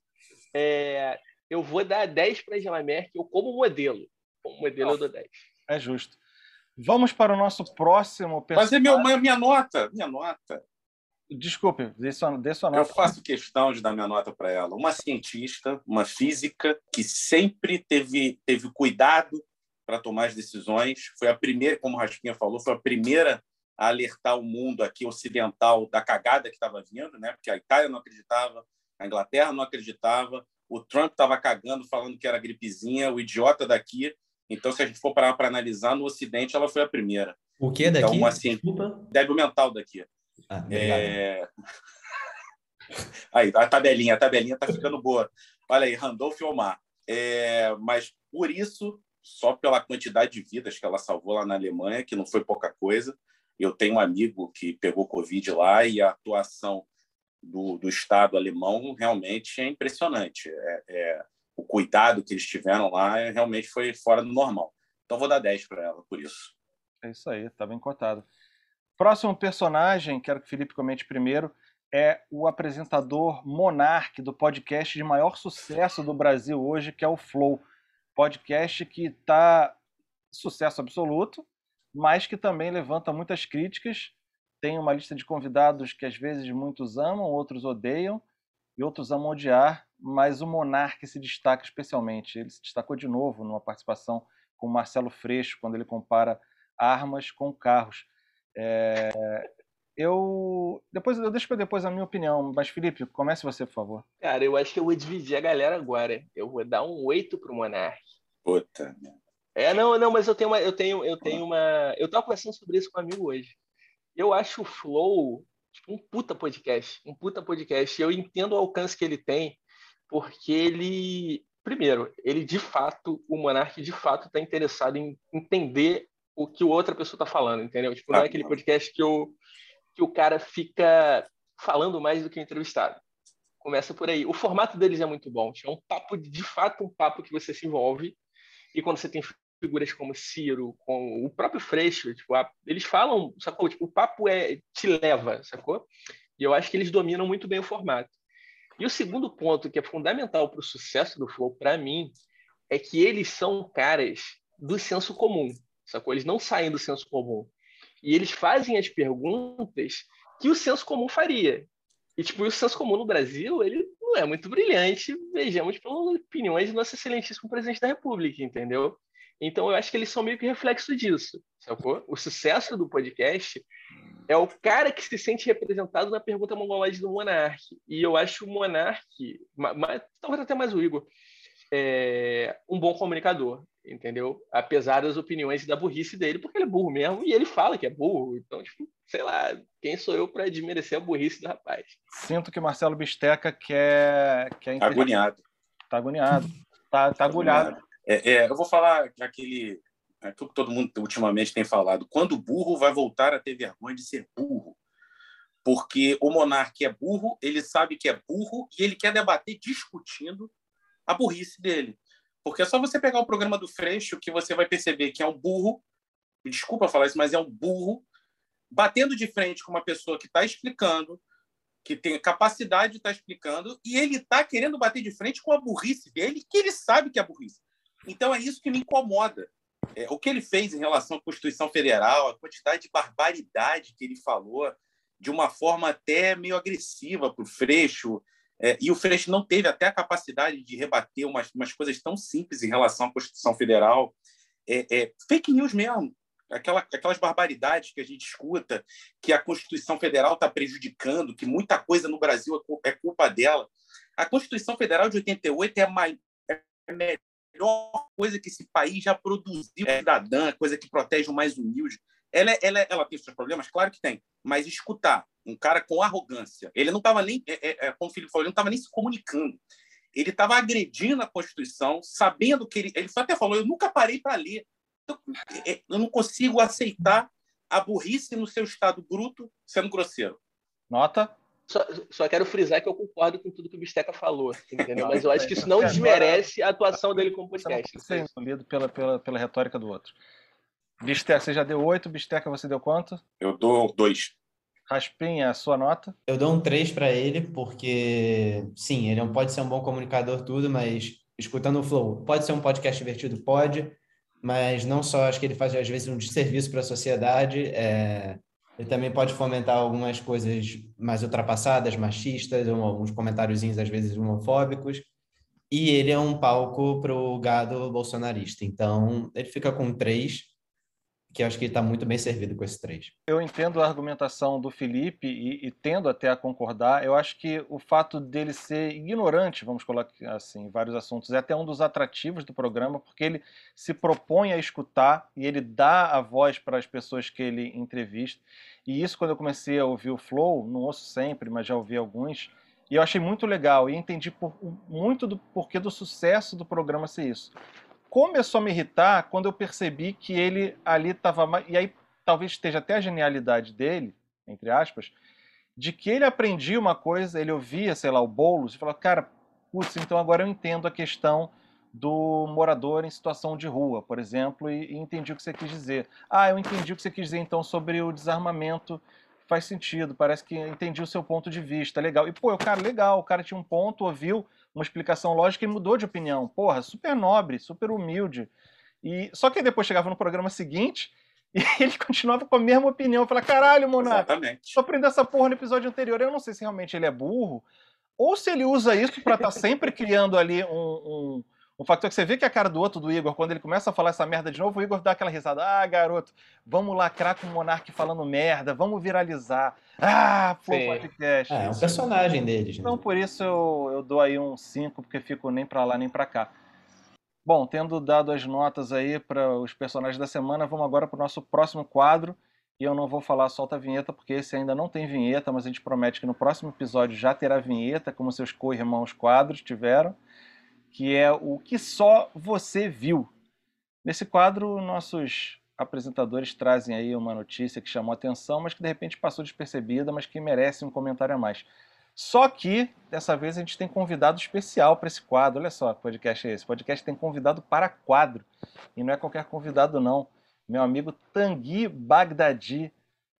É, eu vou dar dez para Angela Merkel como modelo. Como modelo Não, eu dou dez. É justo. Vamos para o nosso próximo personagem. Fazer meu, minha nota. Minha nota. Desculpe, dê sua, dê sua nota. Eu faço questão de dar minha nota para ela. Uma cientista, uma física, que sempre teve, teve cuidado para tomar as decisões. Foi a primeira, como o Raspinha falou, foi a primeira a alertar o mundo aqui ocidental da cagada que estava vindo, né? Porque a Itália não acreditava, a Inglaterra não acreditava, o Trump estava cagando, falando que era gripezinha, o idiota daqui. Então, se a gente for parar para analisar, no Ocidente ela foi a primeira. O que daqui? Então, uma, assim, Desculpa. débil mental daqui. Ah, é... Aí, a tabelinha, a tabelinha tá ficando boa. Olha aí, Randolph e Omar. É... Mas, por isso, só pela quantidade de vidas que ela salvou lá na Alemanha, que não foi pouca coisa. Eu tenho um amigo que pegou Covid lá e a atuação do, do Estado alemão realmente é impressionante. É, é... O cuidado que eles tiveram lá realmente foi fora do normal. Então, vou dar dez para ela, por isso. É isso aí, tá bem cotado. Próximo personagem, quero que o Felipe comente primeiro, é o apresentador Monark do podcast de maior sucesso do Brasil hoje, que é o Flow. Podcast que está sucesso absoluto, mas que também levanta muitas críticas. Tem uma lista de convidados que às vezes muitos amam, outros odeiam, e outros amam odiar, mas o Monark se destaca especialmente. Ele se destacou de novo numa participação com o Marcelo Freixo, quando ele compara armas com carros. É... Eu depois eu deixo para depois a minha opinião, mas Felipe, comece você, por favor. Cara, eu acho que eu vou dividir a galera agora. Eu vou dar um oito pro Monark. Puta. É, não, não, mas eu tenho uma, eu tenho, eu tenho uma, eu tava conversando sobre isso com um amigo hoje. Eu acho o Flow tipo, um puta podcast, um puta podcast. Eu entendo o alcance que ele tem, porque ele, primeiro, ele de fato, o Monark de fato está interessado em entender o que outra pessoa está falando, entendeu? Tipo, não é aquele podcast que o, que o cara fica falando mais do que o entrevistado. Começa por aí. O formato deles é muito bom. É um papo, de fato, um papo que você se envolve. E quando você tem figuras como Ciro, com o próprio Freixo, tipo, eles falam, sacou? Tipo, o papo é, te leva, sacou? E eu acho que eles dominam muito bem o formato. E o segundo ponto, que é fundamental para o sucesso do Flow, para mim, é que eles são caras do senso comum, sacou? Eles não saem do senso comum. E eles fazem as perguntas que o senso comum faria. E, tipo, o senso comum no Brasil, ele não é muito brilhante, vejamos pelas opiniões do nosso excelentíssimo presidente da República, entendeu? Então eu acho que eles são meio que reflexo disso, sacou? O sucesso do podcast é o cara que se sente representado na pergunta mongoloide do Monark. E eu acho o Monark, mas, talvez até mais o Igor, é, um bom comunicador, entendeu? Apesar das opiniões e da burrice dele, porque ele é burro mesmo, e ele fala que é burro. Então, tipo, sei lá, quem sou eu para desmerecer a burrice do rapaz? Sinto que o Marcelo Bisteca quer... quer Tá agoniado. Tá agoniado. Tá, tá agulhado. É, é, eu vou falar aquele, aquilo que todo mundo ultimamente tem falado. Quando o burro vai voltar a ter vergonha de ser burro? Porque o Monark é burro, ele sabe que é burro e ele quer debater discutindo a burrice dele. Porque é só você pegar o programa do Freixo que você vai perceber que é um burro, desculpa falar isso, mas é um burro, batendo de frente com uma pessoa que está explicando, que tem capacidade de estar tá explicando, e ele está querendo bater de frente com a burrice dele, que ele sabe que é burrice. Então é isso que me incomoda. É, o que ele fez em relação à Constituição Federal, a quantidade de barbaridade que ele falou, de uma forma até meio agressiva para o Freixo, é, e o Freixo não teve até a capacidade de rebater umas, umas coisas tão simples em relação à Constituição Federal. É, é, fake news mesmo. Aquela, aquelas barbaridades que a gente escuta, que a Constituição Federal está prejudicando, que muita coisa no Brasil é culpa dela. A Constituição Federal de oitenta e oito é a, mais, é a melhor coisa que esse país já produziu, é cidadã, coisa que protege o mais humilde. Ela, ela, ela tem seus problemas? Claro que tem. Mas escutar um cara com arrogância, ele não estava nem, é, é, como o Felipe falou, ele não estava nem se comunicando. Ele estava agredindo a Constituição, sabendo que ele... Ele até falou, eu nunca parei para ler. Eu não consigo aceitar a burrice no seu estado bruto sendo grosseiro. Nota? Só, só quero frisar que eu concordo com tudo que o Bisteca falou, entendeu? Mas eu acho que isso não desmerece a atuação dele como podcast. Você não pode ser engolido pela, pela, pela retórica do outro. Bisteca, você já deu oito, Bisteca, você deu quanto? Eu dou dois. Raspinha, a sua nota? Eu dou um três para ele, porque, sim, ele não pode ser um bom comunicador, tudo, mas escutando o Flow, pode ser um podcast divertido? Pode, mas não só, acho que ele faz, às vezes, um desserviço para a sociedade, é... ele também pode fomentar algumas coisas mais ultrapassadas, machistas, ou alguns comentáriozinhos, às vezes, homofóbicos, e ele é um palco para o gado bolsonarista, então ele fica com três, que eu acho que ele está muito bem servido com esse três. Eu entendo a argumentação do Felipe e, e tendo até a concordar. Eu acho que o fato dele ser ignorante, vamos colocar assim, em vários assuntos, é até um dos atrativos do programa, porque ele se propõe a escutar e ele dá a voz para as pessoas que ele entrevista. E isso, quando eu comecei a ouvir o Flow, não ouço sempre, mas já ouvi alguns, e eu achei muito legal e entendi por, muito do porquê do sucesso do programa ser isso. Começou a me irritar quando eu percebi que ele ali estava... E aí talvez esteja até a genialidade dele, entre aspas, de que ele aprendia uma coisa, ele ouvia, sei lá, o Boulos, e falava, cara, putz, então agora eu entendo a questão do morador em situação de rua, por exemplo, e, e entendi o que você quis dizer. Ah, eu entendi o que você quis dizer, então, sobre o desarmamento. Faz sentido, parece que entendi o seu ponto de vista, legal. E, pô, o cara, legal, o cara tinha um ponto, ouviu uma explicação lógica e mudou de opinião. Porra, super nobre, super humilde. E só que depois chegava no programa seguinte e ele continuava com a mesma opinião. Eu falei, caralho, Monark, só aprendeu essa porra no episódio anterior. Eu não sei se realmente ele é burro ou se ele usa isso pra estar sempre criando ali um, um, um factor que você vê que é a cara do outro, do Igor, quando ele começa a falar essa merda de novo, o Igor dá aquela risada. Ah, garoto, vamos lacrar com o Monark falando merda, vamos viralizar. Ah, pô, Sim. podcast. É, é um personagem deles. Né? Então, por isso eu, eu dou aí um cinco, porque fico nem pra lá nem pra cá. Bom, tendo dado as notas aí para os personagens da semana, vamos agora para o nosso próximo quadro. E eu não vou falar solta a vinheta, porque esse ainda não tem vinheta, mas a gente promete que no próximo episódio já terá vinheta, como seus co-irmãos quadros tiveram, que é o que só você viu. Nesse quadro, nossos apresentadores trazem aí uma notícia que chamou a atenção, mas que de repente passou despercebida, mas que merece um comentário a mais. Só que, dessa vez, a gente tem convidado especial para esse quadro. Olha só que podcast é esse. O podcast tem convidado para quadro. E não é qualquer convidado, não. Meu amigo Tanguy Bagdadi,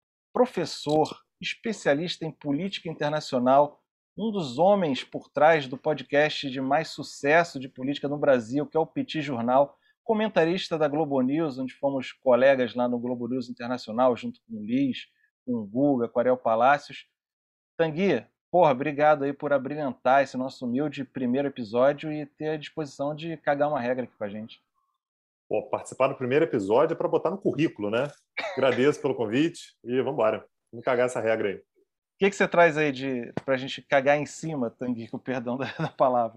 professor, especialista em política internacional, um dos homens por trás do podcast de mais sucesso de política no Brasil, que é o Petit Jornal, comentarista da Globo News, onde fomos colegas lá no Globo News Internacional, junto com o Liz, com o Guga, com o Ariel Palácios. Tanguy, porra, obrigado aí por abrilhantar esse nosso humilde primeiro episódio e ter a disposição de cagar uma regra aqui com a gente. Pô, participar do primeiro episódio é para botar no currículo, né? Agradeço pelo convite e vamos embora. Vamos cagar essa regra aí. O que, que você traz aí de pra gente cagar em cima, Tanguy, com o perdão da, da palavra?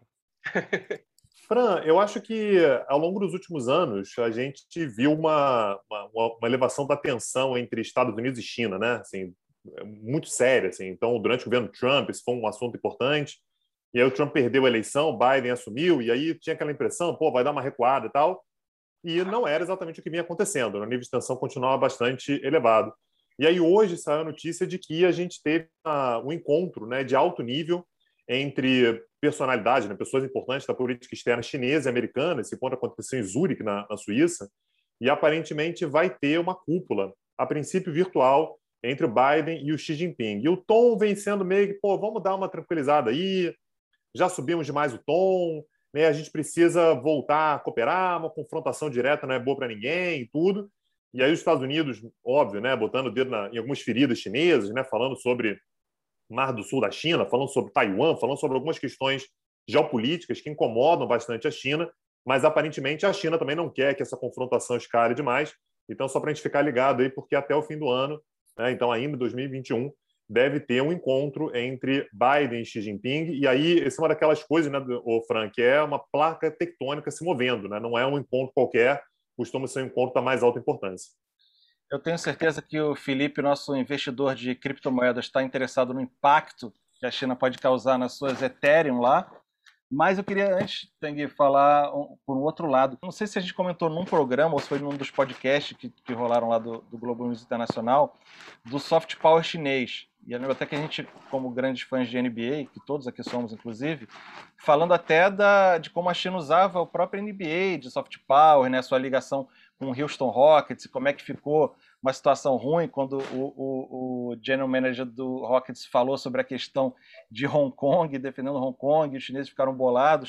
Fran, eu acho que ao longo dos últimos anos a gente viu uma, uma, uma elevação da tensão entre Estados Unidos e China, né? Assim, muito séria. Assim. Então, durante o governo Trump, isso foi um assunto importante. E aí o Trump perdeu a eleição, o Biden assumiu, e aí tinha aquela impressão, pô, vai dar uma recuada e tal. E não era exatamente o que vinha acontecendo. O nível de tensão continuava bastante elevado. E aí hoje saiu a notícia de que a gente teve uma, um encontro, né, de alto nível entre personalidades, né, pessoas importantes da política externa chinesa e americana. Esse encontro aconteceu em Zurique, na, na Suíça, e aparentemente vai ter uma cúpula, a princípio virtual, entre o Biden e o Xi Jinping. E o tom vem sendo meio que, pô, vamos dar uma tranquilizada aí, já subimos demais o tom, né, a gente precisa voltar a cooperar, uma confrontação direta não é boa para ninguém e tudo. E aí os Estados Unidos, óbvio, né, botando o dedo na, em algumas feridas chinesas, né, falando sobre Mar do Sul da China, falando sobre Taiwan, falando sobre algumas questões geopolíticas que incomodam bastante a China, mas aparentemente a China também não quer que essa confrontação escale demais. Então, só para a gente ficar ligado aí, porque até o fim do ano, né, então ainda em dois mil e vinte e um, deve ter um encontro entre Biden e Xi Jinping, e aí essa é uma daquelas coisas, né, o Frank, que é uma placa tectônica se movendo, né, não é um encontro qualquer, costuma ser um encontro da mais alta importância. Eu tenho certeza que o Felipe, nosso investidor de criptomoedas, está interessado no impacto que a China pode causar nas suas Ethereum lá. Mas eu queria, antes, Tanguy, falar um, por um outro lado. Não sei se a gente comentou num programa ou se foi num dos podcasts que, que rolaram lá do, do Globo News Internacional, do soft power chinês. E eu lembro até que a gente, como grandes fãs de N B A, que todos aqui somos, inclusive, falando até da, de como a China usava o próprio N B A de soft power, né, sua ligação com o Houston Rockets, e como é que ficou uma situação ruim quando o, o, o general manager do Rockets falou sobre a questão de Hong Kong, defendendo Hong Kong, e os chineses ficaram bolados.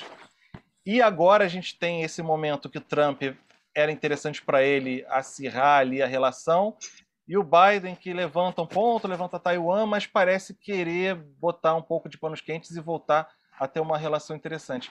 E agora a gente tem esse momento que Trump era interessante para ele acirrar ali a relação, e o Biden que levanta um ponto, levanta Taiwan, mas parece querer botar um pouco de panos quentes e voltar a ter uma relação interessante.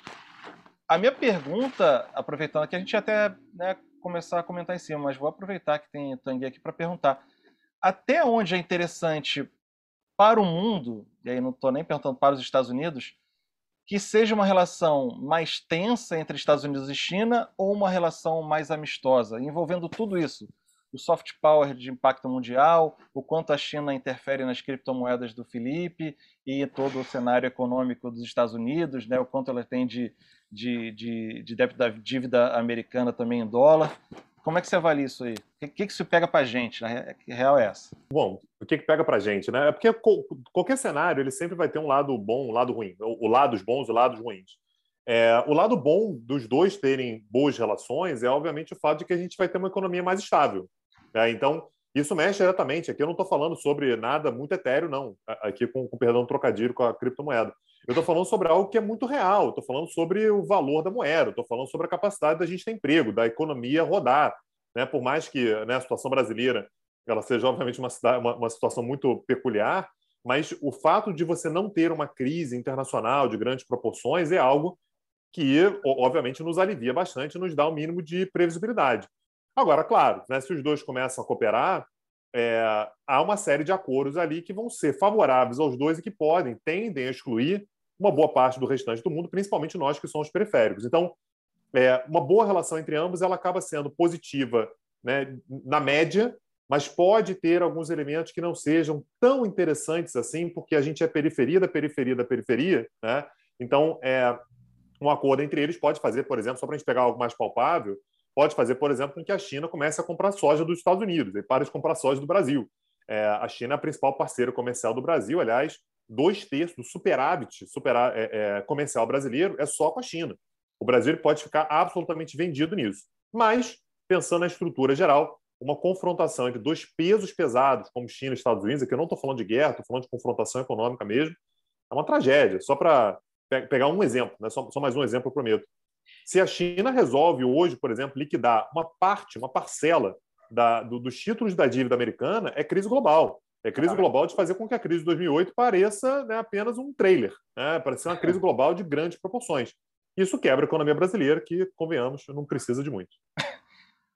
A minha pergunta, aproveitando que a gente até, né, começar a comentar em cima, mas vou aproveitar que tem Tanguy aqui para perguntar até onde é interessante para o mundo, e aí não estou nem perguntando para os Estados Unidos, que seja uma relação mais tensa entre Estados Unidos e China ou uma relação mais amistosa, envolvendo tudo isso, o soft power de impacto mundial, o quanto a China interfere nas criptomoedas do Felipe e todo o cenário econômico dos Estados Unidos, né, o quanto ela tem de, de, de, de débito da dívida americana também em dólar. Como é que você avalia isso aí? O que, que isso pega para a gente? Na real é essa. Bom, o que, que pega para a gente? Né? É porque qualquer cenário ele sempre vai ter um lado bom, um lado ruim. O, o lados bons e os lados ruins. É, o lado bom dos dois terem boas relações é, obviamente, o fato de que a gente vai ter uma economia mais estável. É, então, isso mexe diretamente. Aqui eu não estou falando sobre nada muito etéreo, não. Aqui, com, com perdão do trocadilho com a criptomoeda. Eu estou falando sobre algo que é muito real. Estou falando sobre o valor da moeda. Estou falando sobre a capacidade da gente ter emprego, da economia rodar. Né? Por mais que, né, a situação brasileira ela seja, obviamente, uma, uma, uma situação muito peculiar, mas o fato de você não ter uma crise internacional de grandes proporções é algo que, obviamente, nos alivia bastante, nos dá um mínimo de previsibilidade. Agora, claro, né, se os dois começam a cooperar, é, há uma série de acordos ali que vão ser favoráveis aos dois e que podem, tendem a excluir uma boa parte do restante do mundo, principalmente nós que somos periféricos. Então, é, uma boa relação entre ambos ela acaba sendo positiva, né, na média, mas pode ter alguns elementos que não sejam tão interessantes assim, porque a gente é periferia da periferia da periferia, né? Então, é, um acordo entre eles pode fazer, por exemplo, só para a gente pegar algo mais palpável, pode fazer, por exemplo, com que a China comece a comprar soja dos Estados Unidos e pare de comprar soja do Brasil. É, a China é a principal parceira comercial do Brasil, aliás, dois terços do superávit superá, é, é, comercial brasileiro é só com a China. O Brasil pode ficar absolutamente vendido nisso. Mas, pensando na estrutura geral, uma confrontação entre dois pesos pesados, como China e Estados Unidos, aqui eu não estou falando de guerra, estou falando de confrontação econômica mesmo, é uma tragédia. Só para pe- pegar um exemplo, né? só, só mais um exemplo, eu prometo. Se a China resolve hoje, por exemplo, liquidar uma parte, uma parcela da, do, dos títulos da dívida americana, é crise global. É crise global de fazer com que a crise de dois mil e oito pareça, né, apenas um trailer, né, parecer uma crise global de grandes proporções. Isso quebra a economia brasileira, que, convenhamos, não precisa de muito.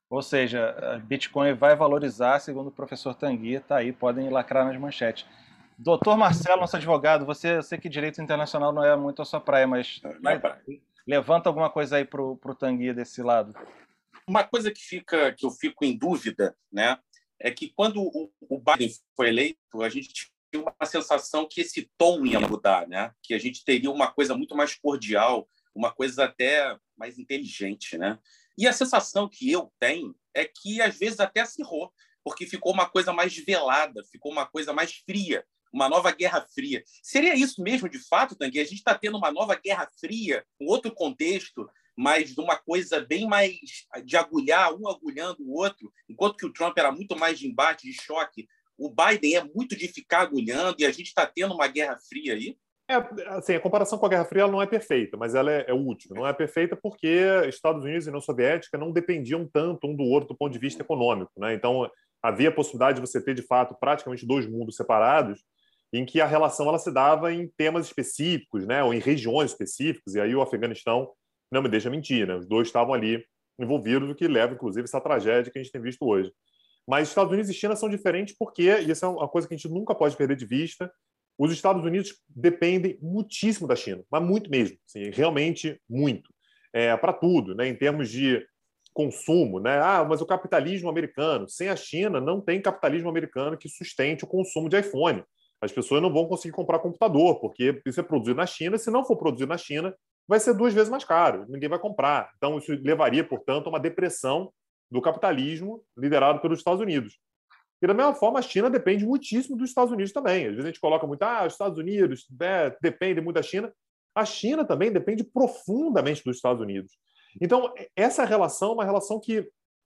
Ou seja, a Bitcoin vai valorizar, segundo o professor Tanguy, está aí, podem lacrar nas manchetes. Doutor Marcelo, nosso advogado, você, eu sei que direito internacional não é muito a sua praia, mas Não é praia. Levanta alguma coisa aí para o Tanguy desse lado. Uma coisa que, fica, que eu fico em dúvida, né, é que quando o, o Biden foi eleito, a gente tinha uma sensação que esse tom ia mudar, né? Que a gente teria uma coisa muito mais cordial, uma coisa até mais inteligente, né? E a sensação que eu tenho é que, às vezes, até acirrou, porque ficou uma coisa mais velada, ficou uma coisa mais fria, uma nova Guerra Fria. Seria isso mesmo, de fato, Tanguy? A gente está tendo uma nova Guerra Fria, um outro contexto, mas de uma coisa bem mais de agulhar, um agulhando o outro, enquanto que o Trump era muito mais de embate, de choque, o Biden é muito de ficar agulhando e a gente está tendo uma Guerra Fria aí? É, assim, a comparação com a Guerra Fria ela não é perfeita, mas ela é, é útil. Não é perfeita porque Estados Unidos e União Soviética não dependiam tanto um do outro do ponto de vista econômico, né? Então, havia a possibilidade de você ter, de fato, praticamente dois mundos separados, em que a relação ela se dava em temas específicos, né? Ou em regiões específicas, e aí o Afeganistão não me deixa mentir, né? Os dois estavam ali envolvidos, o que leva, inclusive, essa tragédia que a gente tem visto hoje. Mas Estados Unidos e China são diferentes porque, e isso é uma coisa que a gente nunca pode perder de vista, os Estados Unidos dependem muitíssimo da China, mas muito mesmo, assim, realmente muito, é, para tudo, né? Em termos de consumo, né? Ah, mas o capitalismo americano, sem a China, não tem capitalismo americano que sustente o consumo de iPhone. As pessoas não vão conseguir comprar computador, porque isso é produzido na China. Se não for produzido na China, vai ser duas vezes mais caro. Ninguém vai comprar. Então, isso levaria, portanto, a uma depressão do capitalismo liderado pelos Estados Unidos. E, da mesma forma, a China depende muitíssimo dos Estados Unidos também. Às vezes a gente coloca muito, ah, os Estados Unidos é, dependem muito da China. A China também depende profundamente dos Estados Unidos. Então, essa relação é uma relação que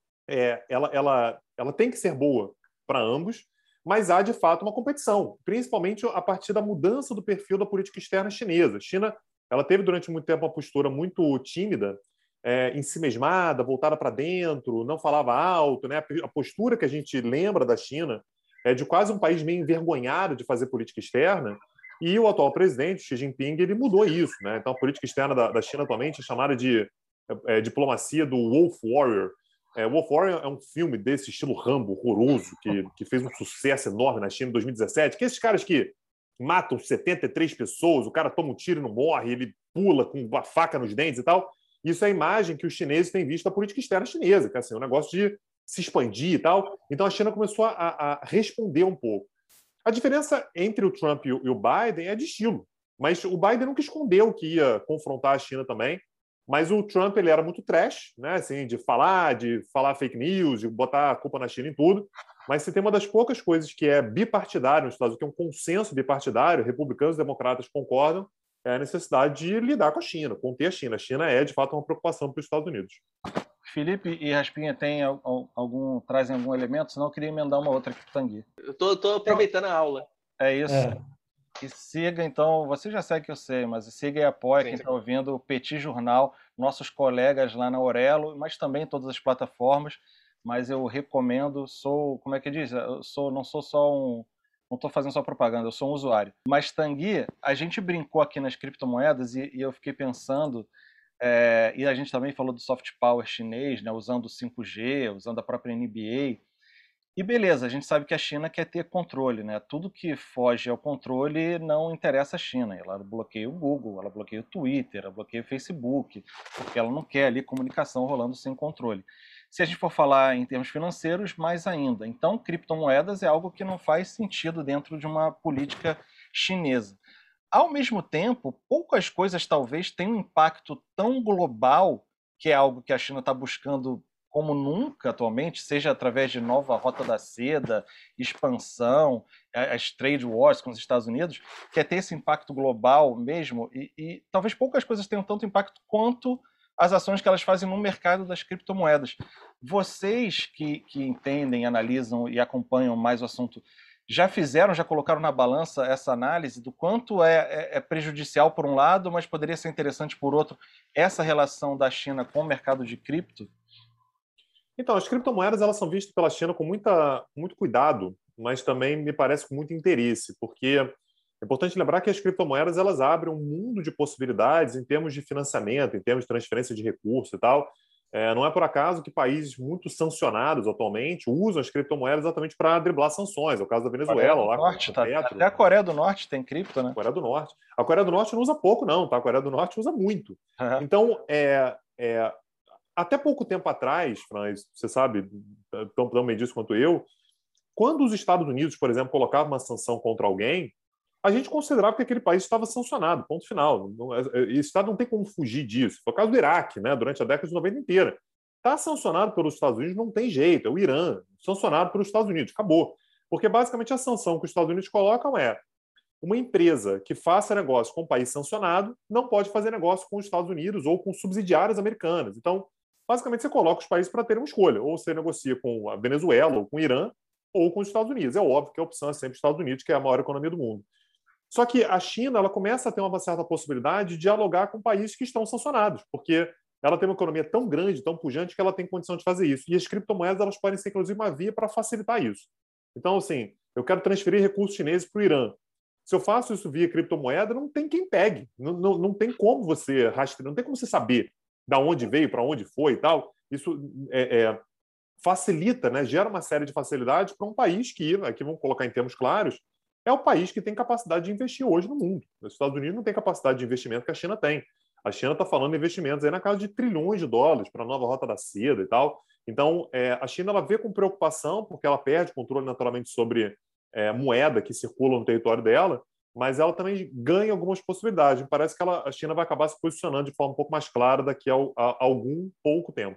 é, ela, ela, ela tem que ser boa para ambos, mas há, de fato, uma competição, principalmente a partir da mudança do perfil da política externa chinesa. A China ela teve, durante muito tempo, uma postura muito tímida, é, ensimesmada, voltada para dentro, não falava alto, né? A postura que a gente lembra da China é de quase um país meio envergonhado de fazer política externa, e o atual presidente, Xi Jinping, ele mudou isso, né? Então, a política externa da, da China atualmente é chamada de é, diplomacia do Wolf Warrior. É, Wolf Warrior é um filme desse estilo Rambo, horroroso, que, que fez um sucesso enorme na China em dois mil e dezessete, que esses caras que matam setenta e três pessoas, o cara toma um tiro e não morre, ele pula com uma faca nos dentes e tal. Isso é a imagem que os chineses têm visto da política externa chinesa, que é assim, um negócio de se expandir e tal. Então a China começou a, a responder um pouco. A diferença entre o Trump e o, e o Biden é de estilo, mas o Biden nunca escondeu que ia confrontar a China também. Mas o Trump ele era muito trash, né? Assim, de falar, de falar fake news, de botar a culpa na China em tudo. Mas se tem uma das poucas coisas que é bipartidário nos Estados Unidos, que é um consenso bipartidário, republicanos e democratas concordam, é a necessidade de lidar com a China, conter a China. A China é, de fato, uma preocupação para os Estados Unidos. Felipe e Raspinha tem algum, trazem algum elemento? Senão eu queria emendar uma outra aqui para o Tanguy. Eu tô, tô aproveitando a aula. É isso. É. E siga, então, você já sabe que eu sei, mas siga e apoia quem está ouvindo o Petit Jornal, nossos colegas lá na Aurelo, mas também em todas as plataformas. Mas eu recomendo, sou, como é que diz? Eu sou, não sou só um, não estou fazendo só propaganda, eu sou um usuário. Mas, Tanguy, a gente brincou aqui nas criptomoedas e, e eu fiquei pensando, é, e a gente também falou do soft power chinês, né, usando o cinco G, usando a própria N B A. E beleza, a gente sabe que a China quer ter controle, né? Tudo que foge ao controle não interessa a China. Ela bloqueia o Google, ela bloqueia o Twitter, ela bloqueia o Facebook, porque ela não quer ali comunicação rolando sem controle. Se a gente for falar em termos financeiros, mais ainda. Então, criptomoedas é algo que não faz sentido dentro de uma política chinesa. Ao mesmo tempo, poucas coisas talvez tenham um impacto tão global, que é algo que a China está buscando como nunca atualmente, seja através de nova rota da seda, expansão, as trade wars com os Estados Unidos, que é ter esse impacto global mesmo, e, e talvez poucas coisas tenham tanto impacto quanto as ações que elas fazem no mercado das criptomoedas. Vocês que, que entendem, analisam e acompanham mais o assunto, já fizeram, já colocaram na balança essa análise do quanto é, é, é prejudicial por um lado, mas poderia ser interessante por outro, essa relação da China com o mercado de cripto? Então, as criptomoedas elas são vistas pela China com muita, muito cuidado, mas também me parece com muito interesse, porque é importante lembrar que as criptomoedas elas abrem um mundo de possibilidades em termos de financiamento, em termos de transferência de recursos e tal. É, não é por acaso que países muito sancionados atualmente usam as criptomoedas exatamente para driblar sanções. É o caso da Venezuela, lá Norte, com tá, Petro. até a Coreia do Norte tem cripto, né? A Coreia do Norte. A Coreia do Norte não usa pouco, não, tá? A Coreia do Norte usa muito. Uhum. Então, é, é, até pouco tempo atrás, Franz, você sabe tão, tão bem disso quanto eu, quando os Estados Unidos, por exemplo, colocavam uma sanção contra alguém, a gente considerava que aquele país estava sancionado, ponto final. Esse Estado não tem como fugir disso. Foi o caso do Iraque, né, durante a década de noventa inteira. Está sancionado pelos Estados Unidos, não tem jeito. É o Irã, sancionado pelos Estados Unidos. Acabou. Porque, basicamente, a sanção que os Estados Unidos colocam é uma empresa que faça negócio com um país sancionado não pode fazer negócio com os Estados Unidos ou com subsidiárias americanas. Então, basicamente, você coloca os países para terem uma escolha. Ou você negocia com a Venezuela ou com o Irã ou com os Estados Unidos. É óbvio que a opção é sempre os Estados Unidos, que é a maior economia do mundo. Só que a China ela começa a ter uma certa possibilidade de dialogar com países que estão sancionados, porque ela tem uma economia tão grande, tão pujante, que ela tem condição de fazer isso. E as criptomoedas elas podem ser, inclusive, uma via para facilitar isso. Então, assim, eu quero transferir recursos chineses para o Irã. Se eu faço isso via criptomoeda, não tem quem pegue. Não, não, não tem como você rastrear, não tem como você saber de onde veio, para onde foi e tal. Isso é, é, facilita, né? Gera uma série de facilidades para um país que, aqui vamos colocar em termos claros, é o país que tem capacidade de investir hoje no mundo. Os Estados Unidos não tem capacidade de investimento que a China tem. A China está falando de investimentos aí na casa de trilhões de dólares para a nova Rota da Seda e tal. Então, é, a China ela vê com preocupação, porque ela perde controle naturalmente sobre é, moeda que circula no território dela, mas ela também ganha algumas possibilidades. Parece que ela, a China vai acabar se posicionando de forma um pouco mais clara daqui a, a, a algum pouco tempo.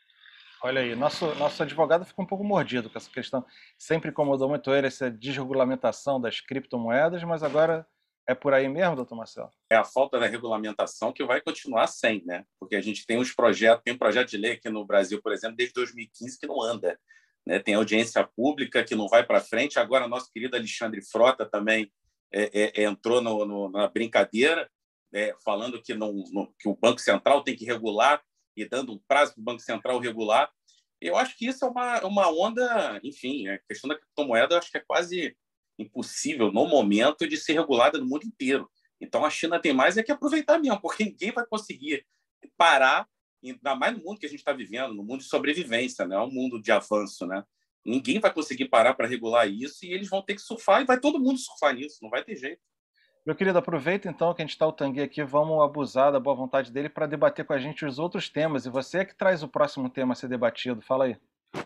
Olha aí, nosso, nosso advogado ficou um pouco mordido com essa questão. Sempre incomodou muito ele essa desregulamentação das criptomoedas, mas agora é por aí mesmo, doutor Marcelo? É a falta da regulamentação que vai continuar sem, né? Porque a gente tem uns projetos, tem um projeto de lei aqui no Brasil, por exemplo, desde dois mil e quinze que não anda, né? Tem audiência pública que não vai para frente. Agora, nosso querido Alexandre Frota também é, é, entrou no, no, na brincadeira, é, falando que, não, no, que o Banco Central tem que regular e dando um prazo para o Banco Central regular. Eu acho que isso é uma, uma onda, enfim, a questão da criptomoeda eu acho que é quase impossível, no momento, de ser regulada no mundo inteiro. Então, a China tem mais é que aproveitar mesmo, porque ninguém vai conseguir parar, ainda mais no mundo que a gente está vivendo, no mundo de sobrevivência, né? É um mundo de avanço, né? Ninguém vai conseguir parar para regular isso e eles vão ter que surfar, e vai todo mundo surfar nisso, não vai ter jeito. Meu querido, aproveita então que a gente está o Tanguy aqui, vamos abusar da boa vontade dele para debater com a gente os outros temas. E você é que traz o próximo tema a ser debatido. Fala aí.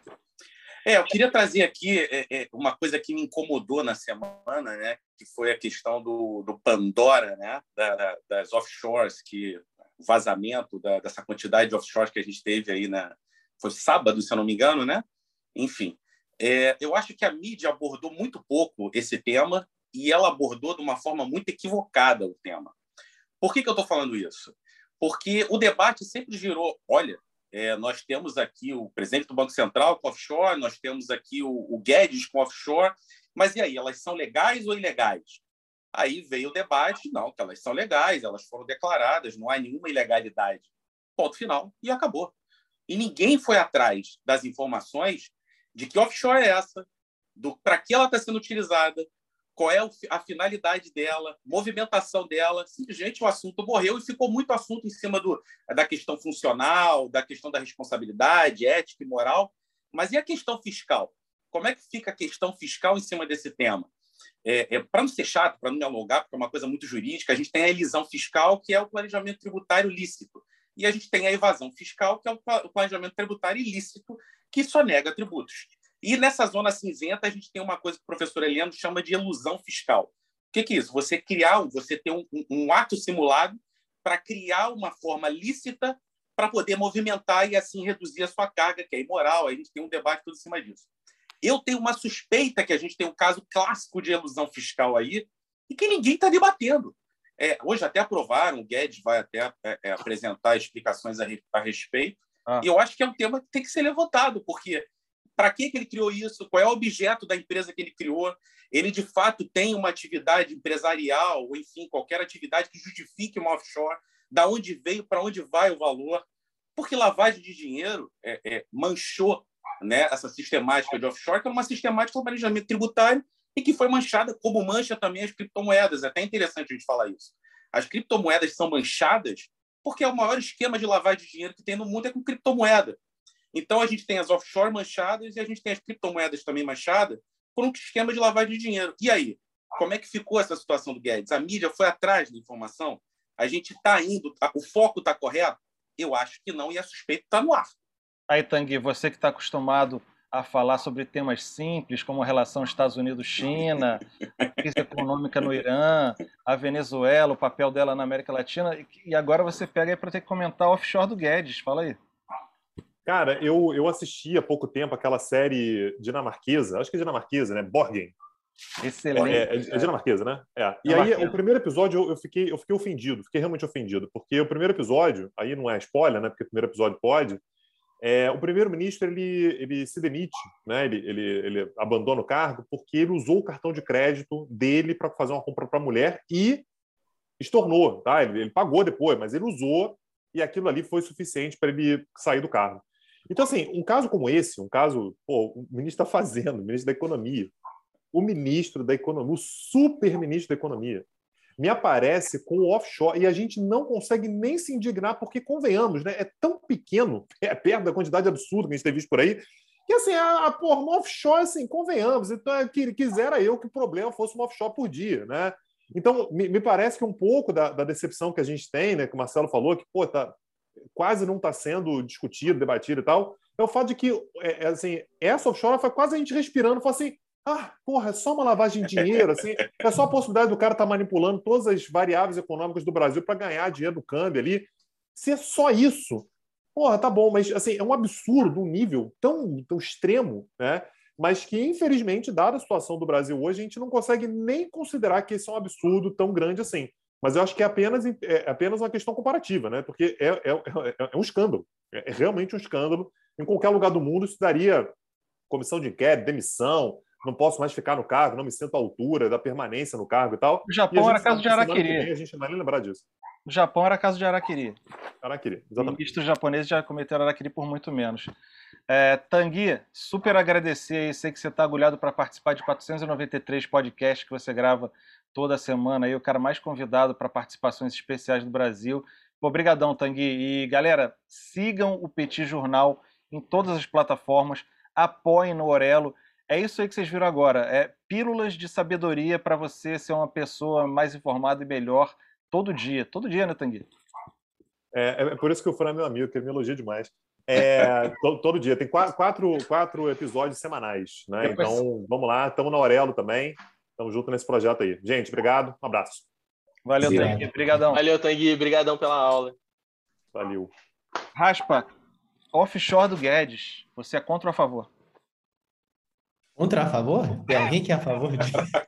É, eu queria trazer aqui é, é, uma coisa que me incomodou na semana, né, que foi a questão do, do Pandora, né, da, da, das offshores, que o vazamento da, dessa quantidade de offshores que a gente teve aí, na, foi sábado, se eu não me engano, né? Enfim, é, eu acho que a mídia abordou muito pouco esse tema e ela abordou de uma forma muito equivocada o tema. Por que, que eu estou falando isso? Porque o debate sempre girou, olha, é, nós temos aqui o presidente do Banco Central com offshore, nós temos aqui o, o Guedes com offshore, mas e aí, elas são legais ou ilegais? Aí veio o debate, não, que elas são legais, elas foram declaradas, não há nenhuma ilegalidade. Ponto final, e acabou. E ninguém foi atrás das informações de que offshore é essa, para que ela está sendo utilizada, qual é a finalidade dela, movimentação dela. Simplesmente o assunto morreu e ficou muito assunto em cima do, da questão funcional, da questão da responsabilidade, ética e moral. Mas e a questão fiscal? Como é que fica a questão fiscal em cima desse tema? É, é, para não ser chato, para não me alongar, porque é uma coisa muito jurídica, a gente tem a elisão fiscal, que é o planejamento tributário lícito. E a gente tem a evasão fiscal, que é o planejamento tributário ilícito, que só nega tributos. E nessa zona cinzenta, a gente tem uma coisa que o professor Heleno chama de elusão fiscal. O que, que é isso? Você criar, você ter um, um, um ato simulado para criar uma forma lícita para poder movimentar e assim reduzir a sua carga, que é imoral. Aí a gente tem um debate todo em cima disso. Eu tenho uma suspeita que a gente tem um caso clássico de elusão fiscal aí e que ninguém está debatendo. É, hoje até aprovaram, o Guedes vai até é, é, apresentar explicações a, a respeito. Ah. E eu acho que é um tema que tem que ser levantado, porque para que ele criou isso? Qual é o objeto da empresa que ele criou? Ele, de fato, tem uma atividade empresarial, ou, enfim, qualquer atividade que justifique uma offshore? Da onde veio, para onde vai o valor? Porque lavagem de dinheiro é, é, manchou, né, essa sistemática de offshore, que é uma sistemática de planejamento tributário e que foi manchada, como mancha também as criptomoedas. É até interessante a gente falar isso. As criptomoedas são manchadas Porque é o maior esquema de lavagem de dinheiro que tem no mundo é com criptomoeda. Então, a gente tem as offshore manchadas e a gente tem as criptomoedas também manchadas por um esquema de lavagem de dinheiro. E aí? Como é que ficou essa situação do Guedes? A mídia foi atrás da informação? A gente está indo... O foco está correto? Eu acho que não, e a suspeita está no ar. Aí, Tanguy, você que está acostumado a falar sobre temas simples, como a relação Estados Unidos-China, a crise econômica no Irã, a Venezuela, o papel dela na América Latina, e agora você pega aí para ter que comentar o offshore do Guedes. Fala aí. Cara, eu, eu assisti há pouco tempo aquela série dinamarquesa, acho que é dinamarquesa, né? Borgen. Excelente. É, é, é dinamarquesa, né? É. E aí, o primeiro episódio, eu, eu, fiquei, eu fiquei ofendido, fiquei realmente ofendido, porque o primeiro episódio, aí não é spoiler, né? Porque o primeiro episódio pode, é, o primeiro-ministro, ele, ele se demite, né? Ele, ele, ele abandona o cargo porque ele usou o cartão de crédito dele para fazer uma compra para a mulher e estornou, tá? Ele, ele pagou depois, mas ele usou e aquilo ali foi suficiente para ele sair do cargo. Então, assim, um caso como esse, um caso, pô, o ministro da Fazenda, o ministro da Economia, o ministro da Economia, o super-ministro da Economia, me aparece com o offshore e a gente não consegue nem se indignar porque, convenhamos, né, é tão pequeno, é perto da quantidade absurda que a gente tem visto por aí, que, assim, a, a porra, um offshore, assim, convenhamos, então, é, que, quisera eu que o problema fosse um offshore por dia, né? Então, me, me parece que um pouco da, da decepção que a gente tem, né, que o Marcelo falou, que, pô, tá... quase não está sendo discutido, debatido e tal, é o fato de que é, assim, essa offshore foi quase a gente respirando, foi assim, ah, porra, é só uma lavagem de dinheiro, assim, é só a possibilidade do cara estar tá manipulando todas as variáveis econômicas do Brasil para ganhar dinheiro do câmbio ali. Se é só isso, porra, tá bom, mas assim, é um absurdo, um nível tão, tão extremo, né? Mas que, infelizmente, dada a situação do Brasil hoje, a gente não consegue nem considerar que esse é um absurdo tão grande assim. Mas eu acho que é apenas, é apenas uma questão comparativa, né? Porque é, é, é, é um escândalo. É realmente um escândalo. Em qualquer lugar do mundo, isso daria comissão de inquérito, demissão, não posso mais ficar no cargo, não me sinto à altura da permanência no cargo e tal. O Japão era caso de Araquiri. A gente não vai nem lembrar disso. O Japão era caso de Araquiri. Araquiri, exatamente. Ministros japoneses já cometeram Araquiri por muito menos. É, Tanguy, super agradecer. Sei que você está agulhado para participar de quatrocentos e noventa e três podcasts que você grava toda semana. Aí, o cara mais convidado para participações especiais do Brasil. Obrigadão, Tanguy. E, galera, sigam o Petit Jornal em todas as plataformas. Apoiem no Orelo. É isso aí que vocês viram agora. É pílulas de sabedoria para você ser uma pessoa mais informada e melhor todo dia. Todo dia, né, Tanguy? É, é por isso que o Fran é meu amigo, que ele me elogia demais. É, todo, todo dia. Tem quatro, quatro, quatro episódios semanais, né? Depois... Então, vamos lá. Estamos na Orelo também. Estamos juntos nesse projeto aí. Gente, obrigado. Um abraço. Valeu, Tanguy. Obrigadão. Valeu, Tanguy. Obrigadão pela aula. Valeu. Raspa, offshore do Guedes. Você é contra ou a favor? Contra a favor? Tem alguém que é a favor disso?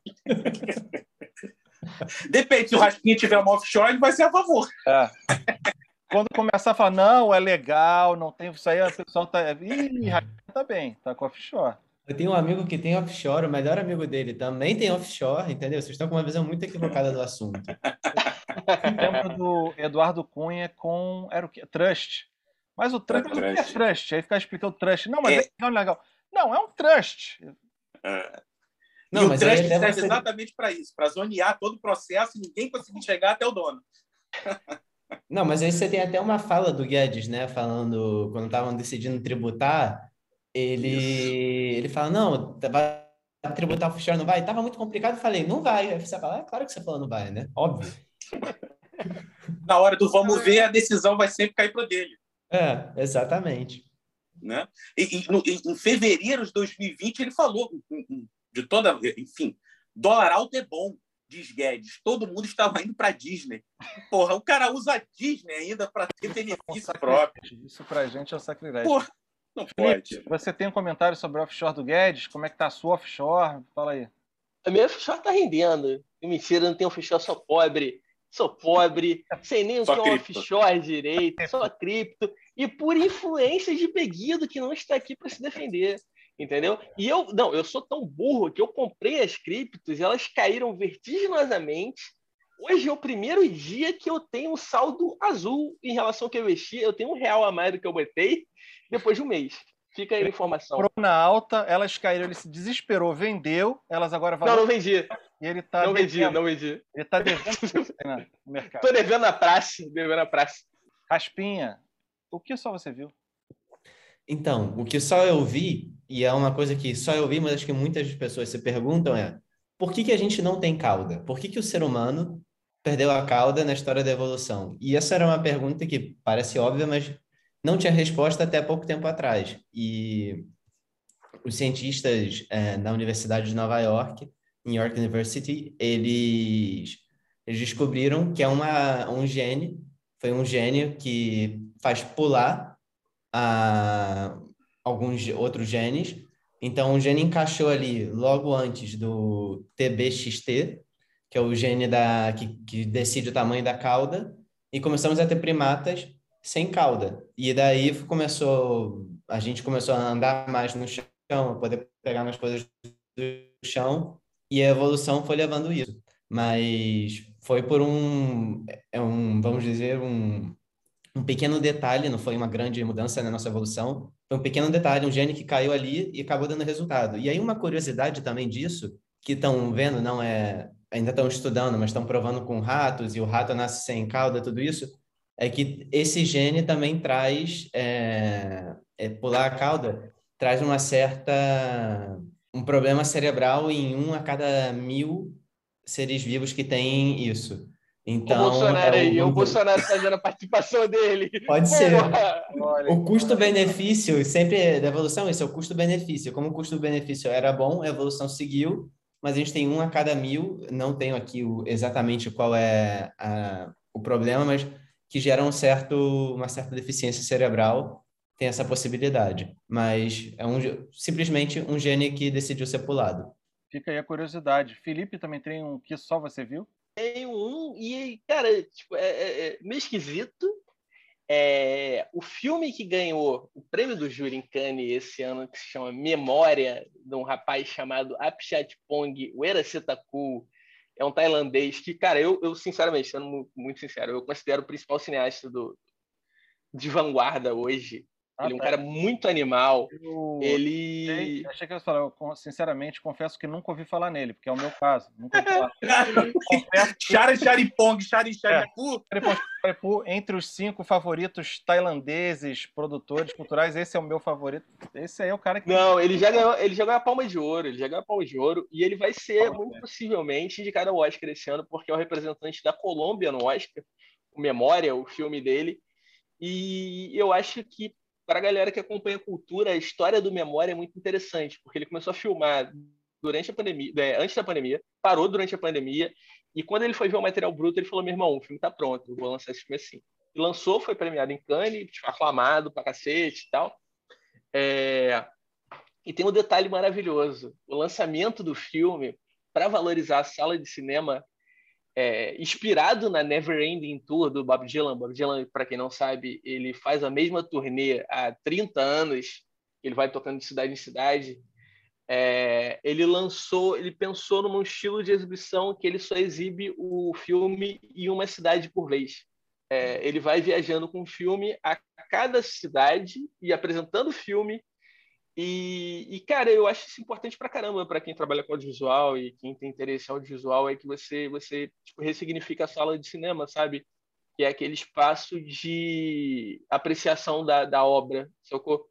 Depende, se o Raspinha tiver uma offshore, ele vai ser a favor. É. Quando começar a falar, não, é legal, não tem isso aí, o pessoal tá. Ih, Raspinha tá bem, tá com offshore. Eu tenho um amigo que tem offshore, o melhor amigo dele também tem offshore, entendeu? Vocês estão com uma visão muito equivocada do assunto. Lembro do Eduardo Cunha com. Era o quê? Trust. Mas o Trust, é, é Trust. Aí fica explicando Trust. Não, mas é, é legal. Não, é um Trust. É. Não, e mas o Trust serve você... exatamente para isso, para zonear todo o processo e ninguém conseguir chegar até o dono. Não, mas aí você tem até uma fala do Guedes, né? Falando, quando estavam decidindo tributar, ele, ele fala, não, vai tributar offshore, não vai? Tava muito complicado, eu falei, não vai. Aí você fala, é claro que você falou não vai, né? Óbvio. Na hora do vamos ver, a decisão vai sempre cair para dele. É, exatamente. Né? E, e no, em fevereiro de dois mil e vinte, ele falou de toda... Enfim, dólar alto é bom, diz Guedes. Todo mundo estava indo para a Disney. Porra, o cara usa a Disney ainda para ter benefício próprio. Isso pra gente é um sacrilégio. Porra, não pode. Você tem um comentário sobre o offshore do Guedes? Como é que tá a sua offshore? Fala aí. A minha offshore tá rendendo. Mentira, não tem offshore, sou pobre. Sou pobre, sem nem o que é um offshore direito, só cripto. E por influência de Beguido, que não está aqui para se defender. Entendeu? E eu, não, eu sou tão burro que eu comprei as criptos e elas caíram vertiginosamente. Hoje é o primeiro dia que eu tenho um saldo azul em relação ao que eu investi. Eu tenho um real a mais do que eu botei depois de um mês. Fica aí a informação. Comprou na alta, elas caíram, ele se desesperou, vendeu, elas agora vão. Não, não vendi. E ele tá não devendo, vendi, não vendi. Ele tá devendo no mercado. Tô devendo a praxe, devendo a praxe. Raspinha, o que só você viu? Então, o que só eu vi, e é uma coisa que só eu vi, mas acho que muitas pessoas se perguntam é por que que a gente não tem cauda? Por que que o ser humano perdeu a cauda na história da evolução? E essa era uma pergunta que parece óbvia, mas não tinha resposta até pouco tempo atrás. E os cientistas é, da Universidade de Nova York, New York University, eles, eles descobriram que é uma, um gene, foi um gene que faz pular a alguns outros genes. Então, o gene encaixou ali logo antes do T B X T, que é o gene da, que, que decide o tamanho da cauda, e começamos a ter primatas sem cauda. E daí começou, a gente começou a andar mais no chão, a poder pegar nas coisas do chão, e a evolução foi levando isso. Mas foi por um, é um vamos dizer, um um pequeno detalhe, não foi uma grande mudança na nossa evolução, foi um pequeno detalhe, um gene que caiu ali e acabou dando resultado. E aí uma curiosidade também disso, que estão vendo, não é, ainda estão estudando, mas estão provando com ratos, e o rato nasce sem cauda, tudo isso, é que esse gene também traz, é, é, pular a cauda, traz uma certa, um problema cerebral em um a cada mil seres vivos que têm isso. Então, o Bolsonaro é aí, o, o Bolsonaro fazendo a participação dele. Pode ser. Olha, O custo-benefício, sempre da evolução, isso é o custo-benefício. Como o custo-benefício era bom, a evolução seguiu, mas a gente tem um a cada mil, não tenho aqui o, exatamente qual é a, o problema, mas que gera um certo, uma certa deficiência cerebral, tem essa possibilidade. Mas é um, simplesmente um gene que decidiu ser pulado. Fica aí a curiosidade. Felipe também tem um que só você viu? Tem um, e, cara, tipo, é, é, é meio esquisito. É, o filme que ganhou o prêmio do júri em Cannes esse ano, que se chama Memória, de um rapaz chamado Apichatpong Weerasethakul, é um tailandês que, cara, eu, eu sinceramente, sendo muito, muito sincero, eu considero o principal cineasta do, de vanguarda hoje. Ah, ele é um tá. cara muito animal. Eu... Ele... Achei, achei que eu ia falar, eu, sinceramente, confesso que nunca ouvi falar nele, porque é o meu caso. Nunca ouvi falar. Chari Charipong, Chari Charipu. É, entre os cinco favoritos tailandeses, produtores culturais, esse é o meu favorito. Esse aí é o cara que... Não, ele já ganhou, ele já ganhou a Palma de Ouro, ele já ganhou a Palma de Ouro, e ele vai ser, Palma, muito é. possivelmente, indicado ao Oscar esse ano, porque é o representante da Colômbia no Oscar, o Memória, o filme dele. E eu acho que, para a galera que acompanha a cultura, a história do Memória é muito interessante, porque ele começou a filmar durante a pandemia, é, antes da pandemia, parou durante a pandemia, e quando ele foi ver o material bruto, ele falou: meu irmão, o filme tá pronto, eu vou lançar esse filme assim. E lançou, foi premiado em Cannes, aclamado pra cacete e tal. É... E tem um detalhe maravilhoso: o lançamento do filme, para valorizar a sala de cinema, É, inspirado na Never Ending Tour do Bob Dylan. Bob Dylan, para quem não sabe, ele faz a mesma turnê há trinta anos, ele vai tocando de cidade em cidade. É, ele lançou, ele pensou num estilo de exibição que ele só exibe o filme em uma cidade por vez. É, ele vai viajando com o filme a cada cidade e apresentando o filme. E, e, cara, eu acho isso importante pra caramba para quem trabalha com audiovisual e quem tem interesse em audiovisual, é que você, você tipo, ressignifica a sala de cinema, sabe? Que é aquele espaço de apreciação da, da obra, sacou?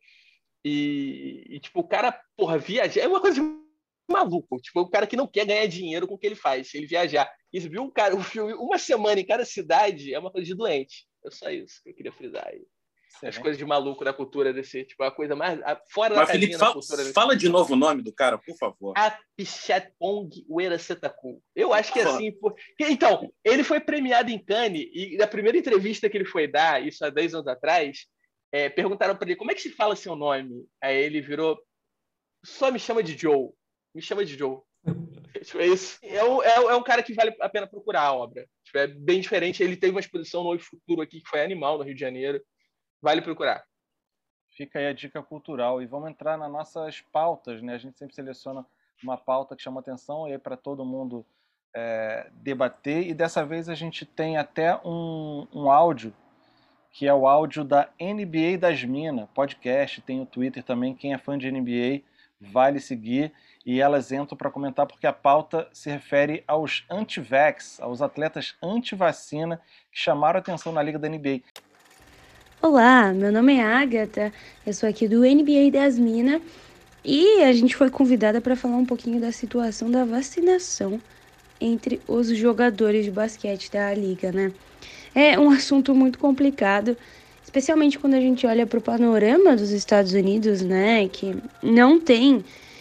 E, e, tipo, o cara, porra, viajar é uma coisa maluca. Tipo, o cara que não quer ganhar dinheiro com o que ele faz, se ele viajar. E viu um cara, um filme, uma semana em cada cidade, é uma coisa de doente. É só isso que eu queria frisar aí. As coisas de maluco da cultura desse, tipo, a coisa mais a, fora Mas, da Felipe, casinha fala, da cultura desse. Fala de novo o nome do cara, por favor. Apichatpong Weerasethakul. Eu acho que é assim, por... então, ele foi premiado em Cannes e na primeira entrevista que ele foi dar, isso há dez anos atrás, é, perguntaram para ele: como é que se fala seu nome? Aí ele virou: só me chama de Joe. Me chama de Joe. Tipo, é, isso. É, um, é um cara que vale a pena procurar a obra. Tipo, é bem diferente. Ele teve uma exposição no Oi Futuro aqui, que foi animal, no Rio de Janeiro. Vale procurar. Fica aí a dica cultural. E vamos entrar nas nossas pautas, né? A gente sempre seleciona uma pauta que chama atenção e é para todo mundo é, debater. E dessa vez a gente tem até um, um áudio, que é o áudio da N B A das Minas, podcast, tem o Twitter também. Quem é fã de N B A vale seguir. E elas entram para comentar porque a pauta se refere aos anti-vax, aos atletas anti-vacina que chamaram a atenção na Liga da N B A. Olá, meu nome é Agatha, eu sou aqui do N B A das Minas e a gente foi convidada para falar um pouquinho da situação da vacinação entre os jogadores de basquete da liga, né? É um assunto muito complicado, especialmente quando a gente olha para o panorama dos Estados Unidos, né? Que não tem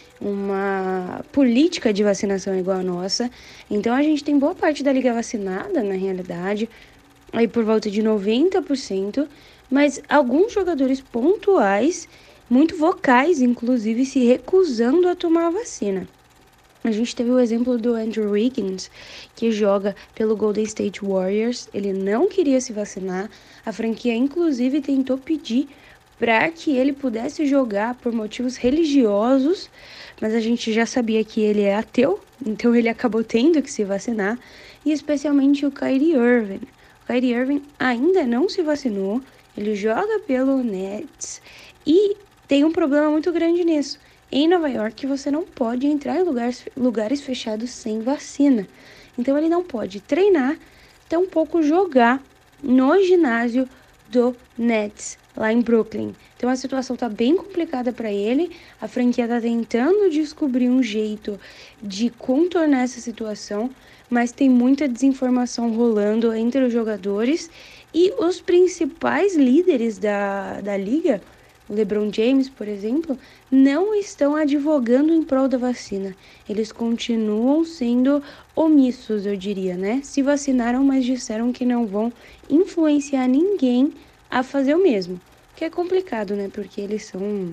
uma política de vacinação igual a nossa. Então a gente tem boa parte da liga vacinada, na realidade, aí por volta de noventa por cento, mas alguns jogadores pontuais, muito vocais, inclusive, se recusando a tomar a vacina. A gente teve o exemplo do Andrew Wiggins, que joga pelo Golden State Warriors. Ele não queria se vacinar. A franquia, inclusive, tentou pedir para que ele pudesse jogar por motivos religiosos, mas a gente já sabia que ele é ateu, então ele acabou tendo que se vacinar. E especialmente o Kyrie Irving. O Kyrie Irving ainda não se vacinou, ele joga pelo Nets e tem um problema muito grande nisso. Em Nova York, você não pode entrar em lugares, lugares fechados sem vacina. Então, ele não pode treinar, tampouco jogar no ginásio do Nets, lá em Brooklyn. Então, a situação tá bem complicada para ele. A franquia tá tentando descobrir um jeito de contornar essa situação, mas tem muita desinformação rolando entre os jogadores e os principais líderes da, da liga, o LeBron James, por exemplo, não estão advogando em prol da vacina. Eles continuam sendo omissos, eu diria, né? Se vacinaram, mas disseram que não vão influenciar ninguém a fazer o mesmo. O que é complicado, né? Porque eles são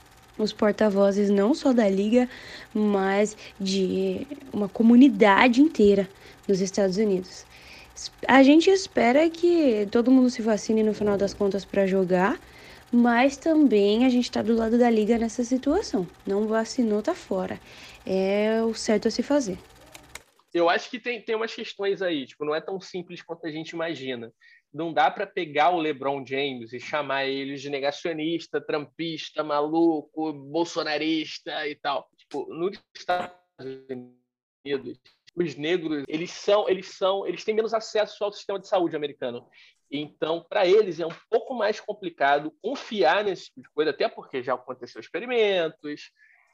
os porta-vozes não só da liga, mas de uma comunidade inteira nos Estados Unidos. A gente espera que todo mundo se vacine no final das contas para jogar, mas também a gente tá do lado da liga nessa situação. Não vacinou, tá fora. É o certo a se fazer. Eu acho que tem, tem umas questões aí, tipo, não é tão simples quanto a gente imagina. Não dá para pegar o LeBron James e chamar ele de negacionista, trampista, maluco, bolsonarista e tal. Tipo, nos Estados Unidos, os negros, eles são, eles são, eles têm menos acesso ao sistema de saúde americano. Então, para eles é um pouco mais complicado confiar nesse tipo de coisa, até porque já aconteceu experimentos.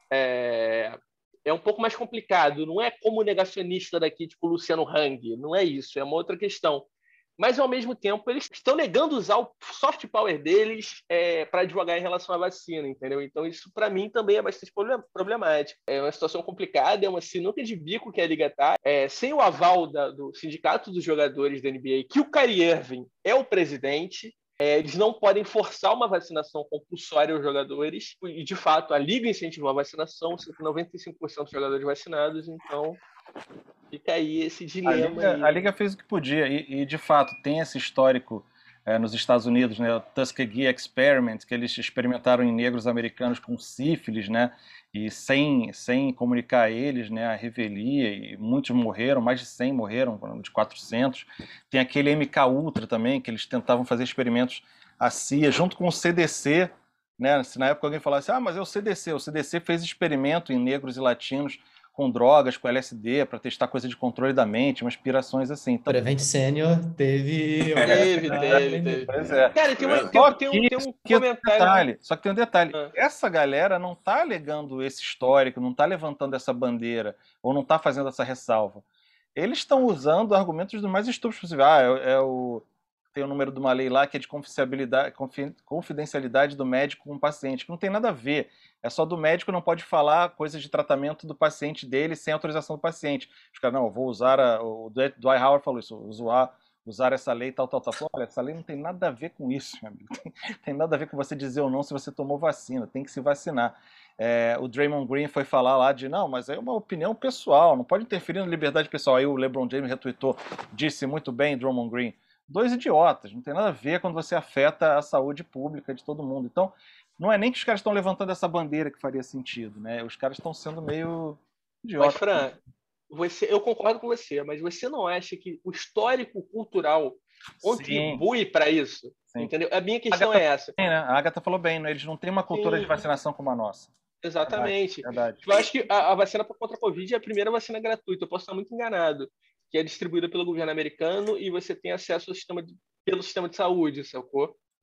É, é um pouco mais complicado. Não é como negacionista daqui, tipo Luciano Hang. Não é isso, é uma outra questão. Mas, ao mesmo tempo, eles estão negando usar o soft power deles é, para advogar em relação à vacina, entendeu? Então, isso, para mim, também é bastante problemático. É uma situação complicada, é uma sinuca de bico que a Liga está. É, sem o aval da, do Sindicato dos Jogadores da N B A, que o Kyrie Irving é o presidente, é, eles não podem forçar uma vacinação compulsória aos jogadores. E, de fato, a Liga incentivou a vacinação, sendo noventa e cinco por cento dos jogadores vacinados, então... Fica aí esse dilema. A Liga, aí. A Liga fez o que podia, e, e de fato tem esse histórico é, nos Estados Unidos, né, o Tuskegee Experiment, que eles experimentaram em negros americanos com sífilis, né, e sem, sem comunicar a eles, né, a revelia, e muitos morreram, mais de cem morreram, de quatrocentos. Tem aquele M K Ultra também, que eles tentavam fazer experimentos a C I A, junto com o C D C, né, se na época alguém falasse, ah, mas é o C D C, o C D C fez experimento em negros e latinos com drogas, com L S D, para testar coisa de controle da mente, umas pirações assim. Então... Prevent Senior teve... Teve, teve, teve. Pois é. Cara, tem, uma, Só tem, que, tem um, tem um que comentário... Detalhe, só que tem um detalhe. Ah. Essa galera não está alegando esse histórico, não está levantando essa bandeira, ou não está fazendo essa ressalva. Eles estão usando argumentos do mais estúpidos possível. Ah, é, é o... Tem o número de uma lei lá que é de confidencialidade do médico com o paciente, que não tem nada a ver. É só do médico não pode falar coisas de tratamento do paciente dele sem autorização do paciente. Os caras, não, eu vou usar, a, o Dwight Howard falou isso, usar, usar essa lei tal, tal, tal. Pô, olha, essa lei não tem nada a ver com isso, meu amigo. Tem, tem nada a ver com você dizer ou não se você tomou vacina, tem que se vacinar. É, o Draymond Green foi falar lá de, não, mas é uma opinião pessoal, não pode interferir na liberdade pessoal. Aí o LeBron James retweetou, disse muito bem, Draymond Green, dois idiotas, não tem nada a ver quando você afeta a saúde pública de todo mundo. Então, não é nem que os caras estão levantando essa bandeira que faria sentido, né? Os caras estão sendo meio idiotas. Mas, Fran, você, eu concordo com você, mas você não acha que o histórico cultural contribui para isso? Sim. Entendeu? A minha questão a é essa. Bem, né? A Agatha falou bem, né? Eles não têm uma cultura Sim. de vacinação como a nossa. Exatamente. Verdade, verdade. Eu acho que a, a vacina contra a Covid é a primeira vacina gratuita. Eu posso estar muito enganado. Que é distribuída pelo governo americano e você tem acesso ao sistema de, pelo sistema de saúde, sacou?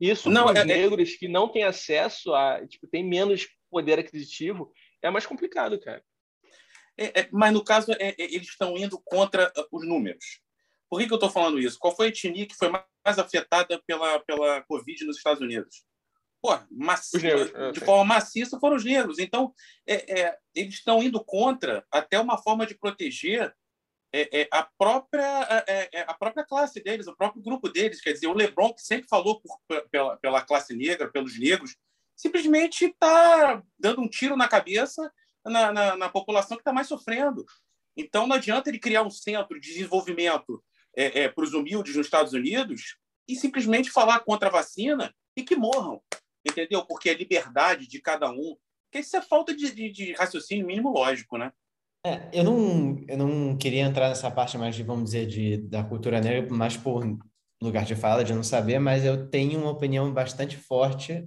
Isso Não, para os é- é- negros que não têm acesso a, tipo, tem menos poder aquisitivo, é mais complicado, cara. É, é, mas, no caso, é, é, eles estão indo contra uh, os números. Por que, que eu estou falando isso? Qual foi a etnia que foi mais afetada pela, pela Covid nos Estados Unidos? Pô, maci... Os negros, é, de sim. forma maciça foram os negros. Então, é, é, eles estão indo contra até uma forma de proteger é, é, a, própria, é, é, a própria classe deles, o próprio grupo deles. Quer dizer, o LeBron, que sempre falou por, pela, pela classe negra, pelos negros, simplesmente está dando um tiro na cabeça na, na, na população que está mais sofrendo. Então, não adianta ele criar um centro de desenvolvimento é, é, para os humildes nos Estados Unidos e simplesmente falar contra a vacina e que morram, entendeu? Porque a liberdade de cada um... Porque isso é falta de, de, de raciocínio mínimo lógico, né? É, eu não, eu não queria entrar nessa parte mais de, vamos dizer, de, da cultura negra, mais por lugar de fala, de não saber, mas eu tenho uma opinião bastante forte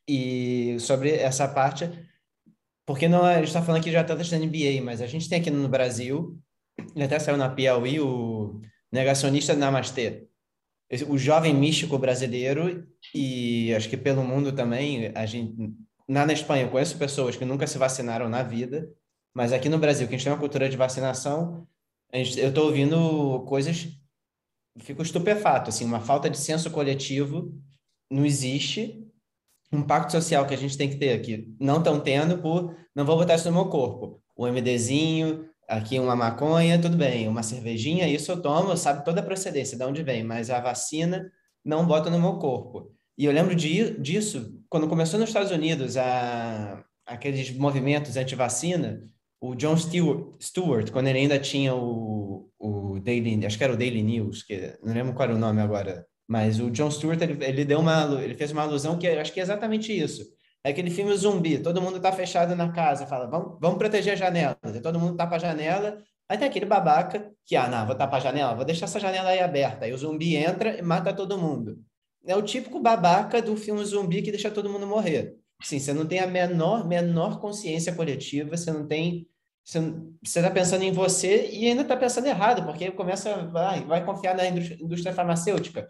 e sobre essa parte, porque não, a gente está falando aqui de atletas da N B A, mas a gente tem aqui no Brasil, ele até saiu na Piauí, o negacionista Namastê, o jovem místico brasileiro, e acho que pelo mundo também, a gente, lá na Espanha eu conheço pessoas que nunca se vacinaram na vida, mas aqui no Brasil, que a gente tem uma cultura de vacinação, a gente, eu estou ouvindo coisas, fico estupefato, assim, uma falta de senso coletivo não existe, um pacto social que a gente tem que ter aqui, não estão tendo por, não vou botar isso no meu corpo, o MDzinho, aqui uma maconha, tudo bem, uma cervejinha, isso eu tomo, eu sabe toda a procedência, de onde vem, mas a vacina não bota no meu corpo. E eu lembro de, disso, quando começou nos Estados Unidos, a, aqueles movimentos anti-vacina, o Jon Stewart, Stewart, quando ele ainda tinha o, o Daily, acho que era o Daily News, que não lembro qual era o nome agora, mas o Jon Stewart, ele, ele, deu uma, ele fez uma alusão que eu acho que é exatamente isso. É aquele filme zumbi, todo mundo tá fechado na casa, fala, vamos, vamos proteger a janela, e todo mundo tapa a janela, aí tem aquele babaca que, ah, não, vou tapar a janela, vou deixar essa janela aí aberta, aí o zumbi entra e mata todo mundo. É o típico babaca do filme zumbi que deixa todo mundo morrer. Sim, você não tem a menor, menor consciência coletiva, você não tem... Você, você tá pensando em você e ainda tá pensando errado, porque começa, vai, vai confiar na indústria, indústria farmacêutica.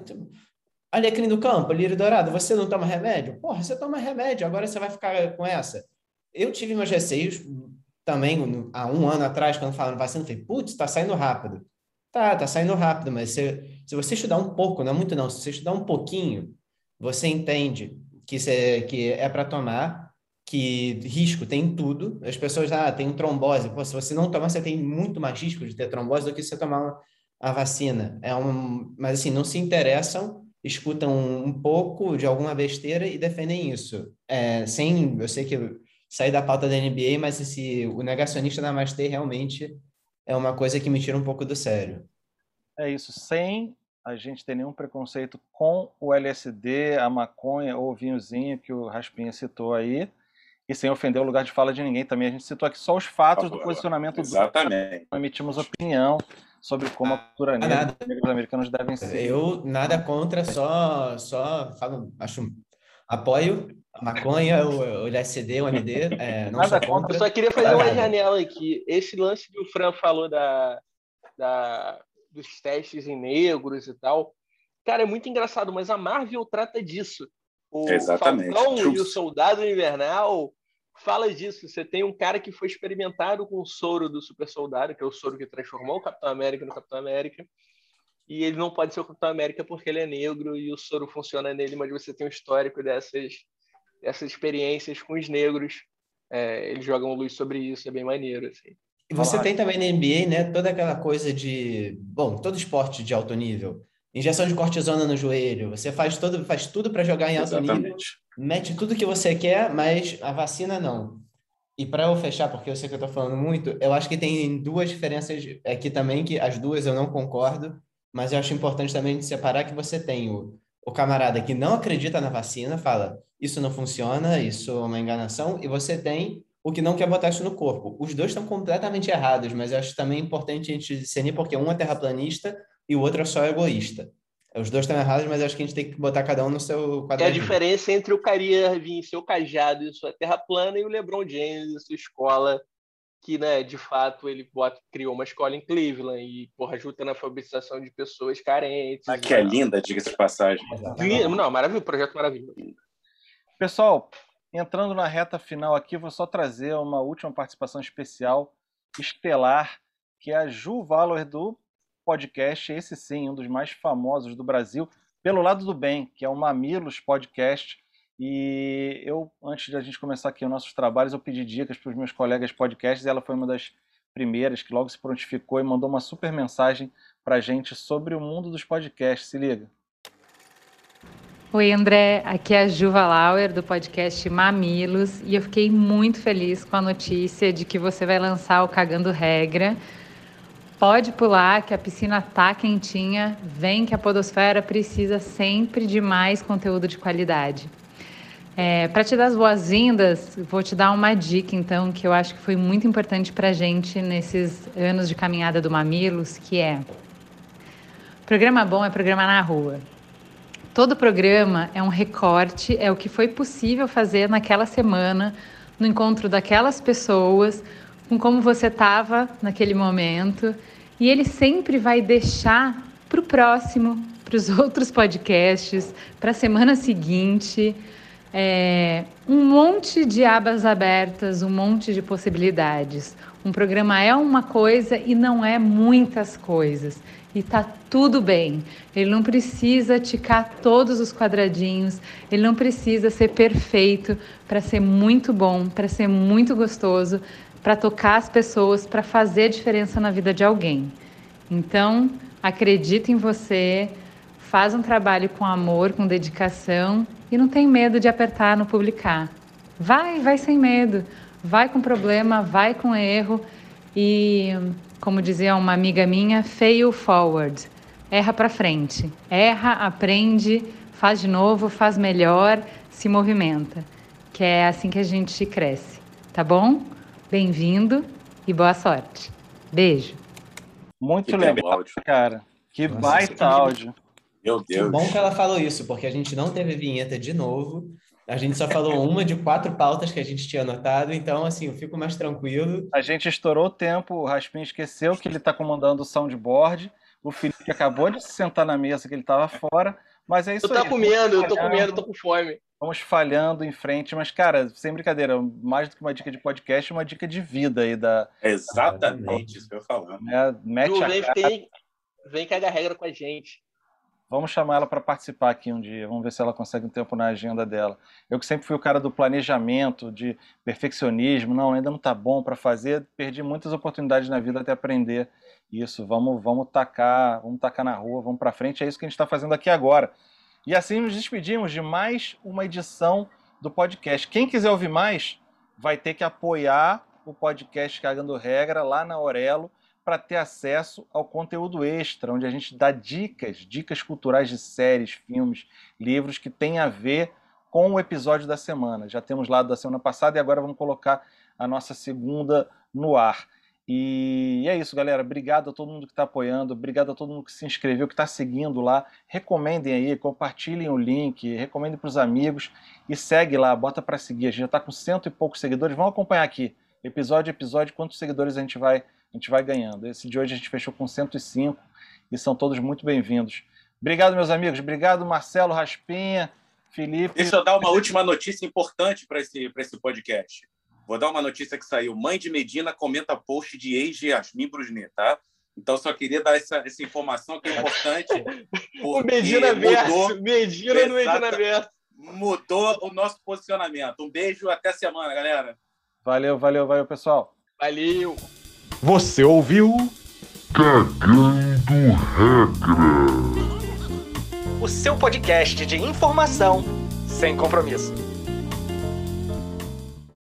Alecrim do campo, lírio dourado, você não toma remédio? Porra, você toma remédio, agora você vai ficar com essa. Eu tive meus receios também, há um ano atrás, quando falaram vacina, eu falei, putz, tá saindo rápido. Tá, tá saindo rápido, mas se, se você estudar um pouco, não é muito não, se você estudar um pouquinho, você entende que, você, que é para tomar, que risco tem em tudo. As pessoas, ah, tem trombose. Pô, se você não tomar, você tem muito mais risco de ter trombose do que se você tomar a vacina. É um, mas assim, não se interessam, escutam um pouco de alguma besteira e defendem isso. É, sem, eu sei que eu saí da pauta da N B A, mas esse, o negacionista Namastê realmente é uma coisa que me tira um pouco do sério. É isso, sem a gente ter nenhum preconceito com o L S D, a maconha ou o vinhozinho que o Raspinha citou aí, e sem ofender o lugar de fala de ninguém também. A gente citou aqui só os fatos do posicionamento Exatamente. do... Emitimos opinião sobre como a cultura negra e os negros americanos devem ser. Eu nada contra, só, só falo, acho, apoio a maconha, o, o L S D, o M D, é, não sou contra. Eu só queria fazer uma janela aqui. Esse lance que o Fran falou da, da, dos testes em negros e tal, cara, é muito engraçado, mas a Marvel trata disso. O Exatamente. Falcão e o Soldado Invernal fala disso. Você tem um cara que foi experimentado com o soro do super soldado, que é o soro que transformou o Capitão América no Capitão América, e ele não pode ser o Capitão América porque ele é negro e o soro funciona nele, mas você tem um histórico dessas, dessas experiências com os negros. É, eles jogam luz sobre isso, é bem maneiro. Assim. E você tem também na N B A, né, toda aquela coisa de... Bom, todo esporte de alto nível. Injeção de cortisona no joelho. Você faz, todo, faz tudo para jogar em alto Exatamente. nível. Mete tudo que você quer, mas a vacina não. E para eu fechar, porque eu sei que eu estou falando muito, eu acho que tem duas diferenças aqui também, que as duas eu não concordo, mas eu acho importante também de separar que você tem o, o camarada que não acredita na vacina, fala, isso não funciona, isso é uma enganação, e você tem o que não quer botar isso no corpo. Os dois estão completamente errados, mas eu acho também importante a gente discernir, porque um é terraplanista e o outro é só egoísta. Os dois estão errados, mas acho que a gente tem que botar cada um no seu quadradinho. É a diferença entre o Kyrie Irving, seu cajado e sua terra plana, e o LeBron James e sua escola que, né, de fato, ele bota, criou uma escola em Cleveland e, porra, ajuda na alfabetização de pessoas carentes. Ah, que é linda, diga-se de passagem. Não, maravilhoso, projeto maravilhoso. Pessoal, entrando na reta final aqui, vou só trazer uma última participação especial, estelar, que é a Ju Valor do podcast, esse sim, um dos mais famosos do Brasil, pelo lado do bem, que é o Mamilos Podcast. E eu, antes de a gente começar aqui os nossos trabalhos, eu pedi dicas para os meus colegas podcasts, e ela foi uma das primeiras que logo se prontificou e mandou uma super mensagem para a gente sobre o mundo dos podcasts. Se liga. Oi, André, aqui é a Juva Lauer do podcast Mamilos, e eu fiquei muito feliz com a notícia de que você vai lançar o Cagando Regra. Pode pular, que a piscina tá quentinha, vem que a podosfera precisa sempre de mais conteúdo de qualidade. É, para te dar as boas-vindas, vou te dar uma dica, então, que eu acho que foi muito importante para a gente nesses anos de caminhada do Mamilos, que é: programa bom é programa na rua. Todo programa é um recorte, é o que foi possível fazer naquela semana, no encontro daquelas pessoas, com como você estava naquele momento, e ele sempre vai deixar para o próximo, para os outros podcasts, para a semana seguinte, é, um monte de abas abertas, um monte de possibilidades. Um programa é uma coisa e não é muitas coisas. E tá tudo bem. Ele não precisa ticar todos os quadradinhos, ele não precisa ser perfeito para ser muito bom, para ser muito gostoso, para tocar as pessoas, para fazer diferença na vida de alguém. Então, acredita em você, faz um trabalho com amor, com dedicação e não tem medo de apertar no publicar. Vai, vai sem medo, vai com problema, vai com erro e, como dizia uma amiga minha, fail forward, erra para frente, erra, aprende, faz de novo, faz melhor, se movimenta, que é assim que a gente cresce, tá bom? Bem-vindo e boa sorte. Beijo. Muito Que legal, áudio. cara. Que Nossa, baita que- áudio. Meu Que Deus. bom que ela falou isso, porque a gente não teve vinheta de novo. A gente só falou uma de quatro pautas que a gente tinha anotado, então, assim, eu fico mais tranquilo. A gente estourou o tempo, o Raspin esqueceu que ele está comandando o soundboard, o Felipe acabou de se sentar na mesa que ele estava fora, mas é isso Tu tá aí. comendo, eu Vamos tô falhando, comendo, tô com fome. Vamos falhando em frente, mas, cara, sem brincadeira, mais do que uma dica de podcast, uma dica de vida aí da... Exatamente isso que eu ia falar. Né, mete Ju, a vem, cara. vem, vem cagar regra com a gente. Vamos chamar ela para participar aqui um dia, vamos ver se ela consegue um tempo na agenda dela. Eu que sempre fui o cara do planejamento, de perfeccionismo, não, ainda não tá bom para fazer, perdi muitas oportunidades na vida até aprender isso. Vamos, vamos tacar, vamos tacar na rua, vamos para frente, é isso que a gente está fazendo aqui agora. E assim nos despedimos de mais uma edição do podcast. Quem quiser ouvir mais, vai ter que apoiar o podcast Cagando Regra lá na Aurelo, para ter acesso ao conteúdo extra, onde a gente dá dicas, dicas culturais de séries, filmes, livros que tem a ver com o episódio da semana. Já temos lá da semana passada e agora vamos colocar a nossa segunda no ar. E é isso, galera. Obrigado a todo mundo que está apoiando, obrigado a todo mundo que se inscreveu, que está seguindo lá. Recomendem aí, compartilhem o link, recomendem para os amigos e segue lá, bota para seguir. A gente já está com cento e poucos seguidores. Vamos acompanhar aqui, episódio a episódio, quantos seguidores a gente vai a gente vai ganhando. Esse de hoje a gente fechou com cento e cinco e são todos muito bem-vindos. Obrigado, meus amigos. Obrigado, Marcelo, Raspinha, Felipe. Deixa eu dar uma última notícia importante para esse, para esse podcast. Vou dar uma notícia que saiu. Mãe de Medina comenta post de ex de Yasmin Brunet, tá? Então, só queria dar essa, essa informação que é importante. O Medina Verso, mudou, Medina no exata- Medina Verso. mudou o nosso posicionamento. Um beijo, até semana, galera. Valeu, valeu, valeu, pessoal. Valeu. Você ouviu? Cagando Regra. O seu podcast de informação sem compromisso.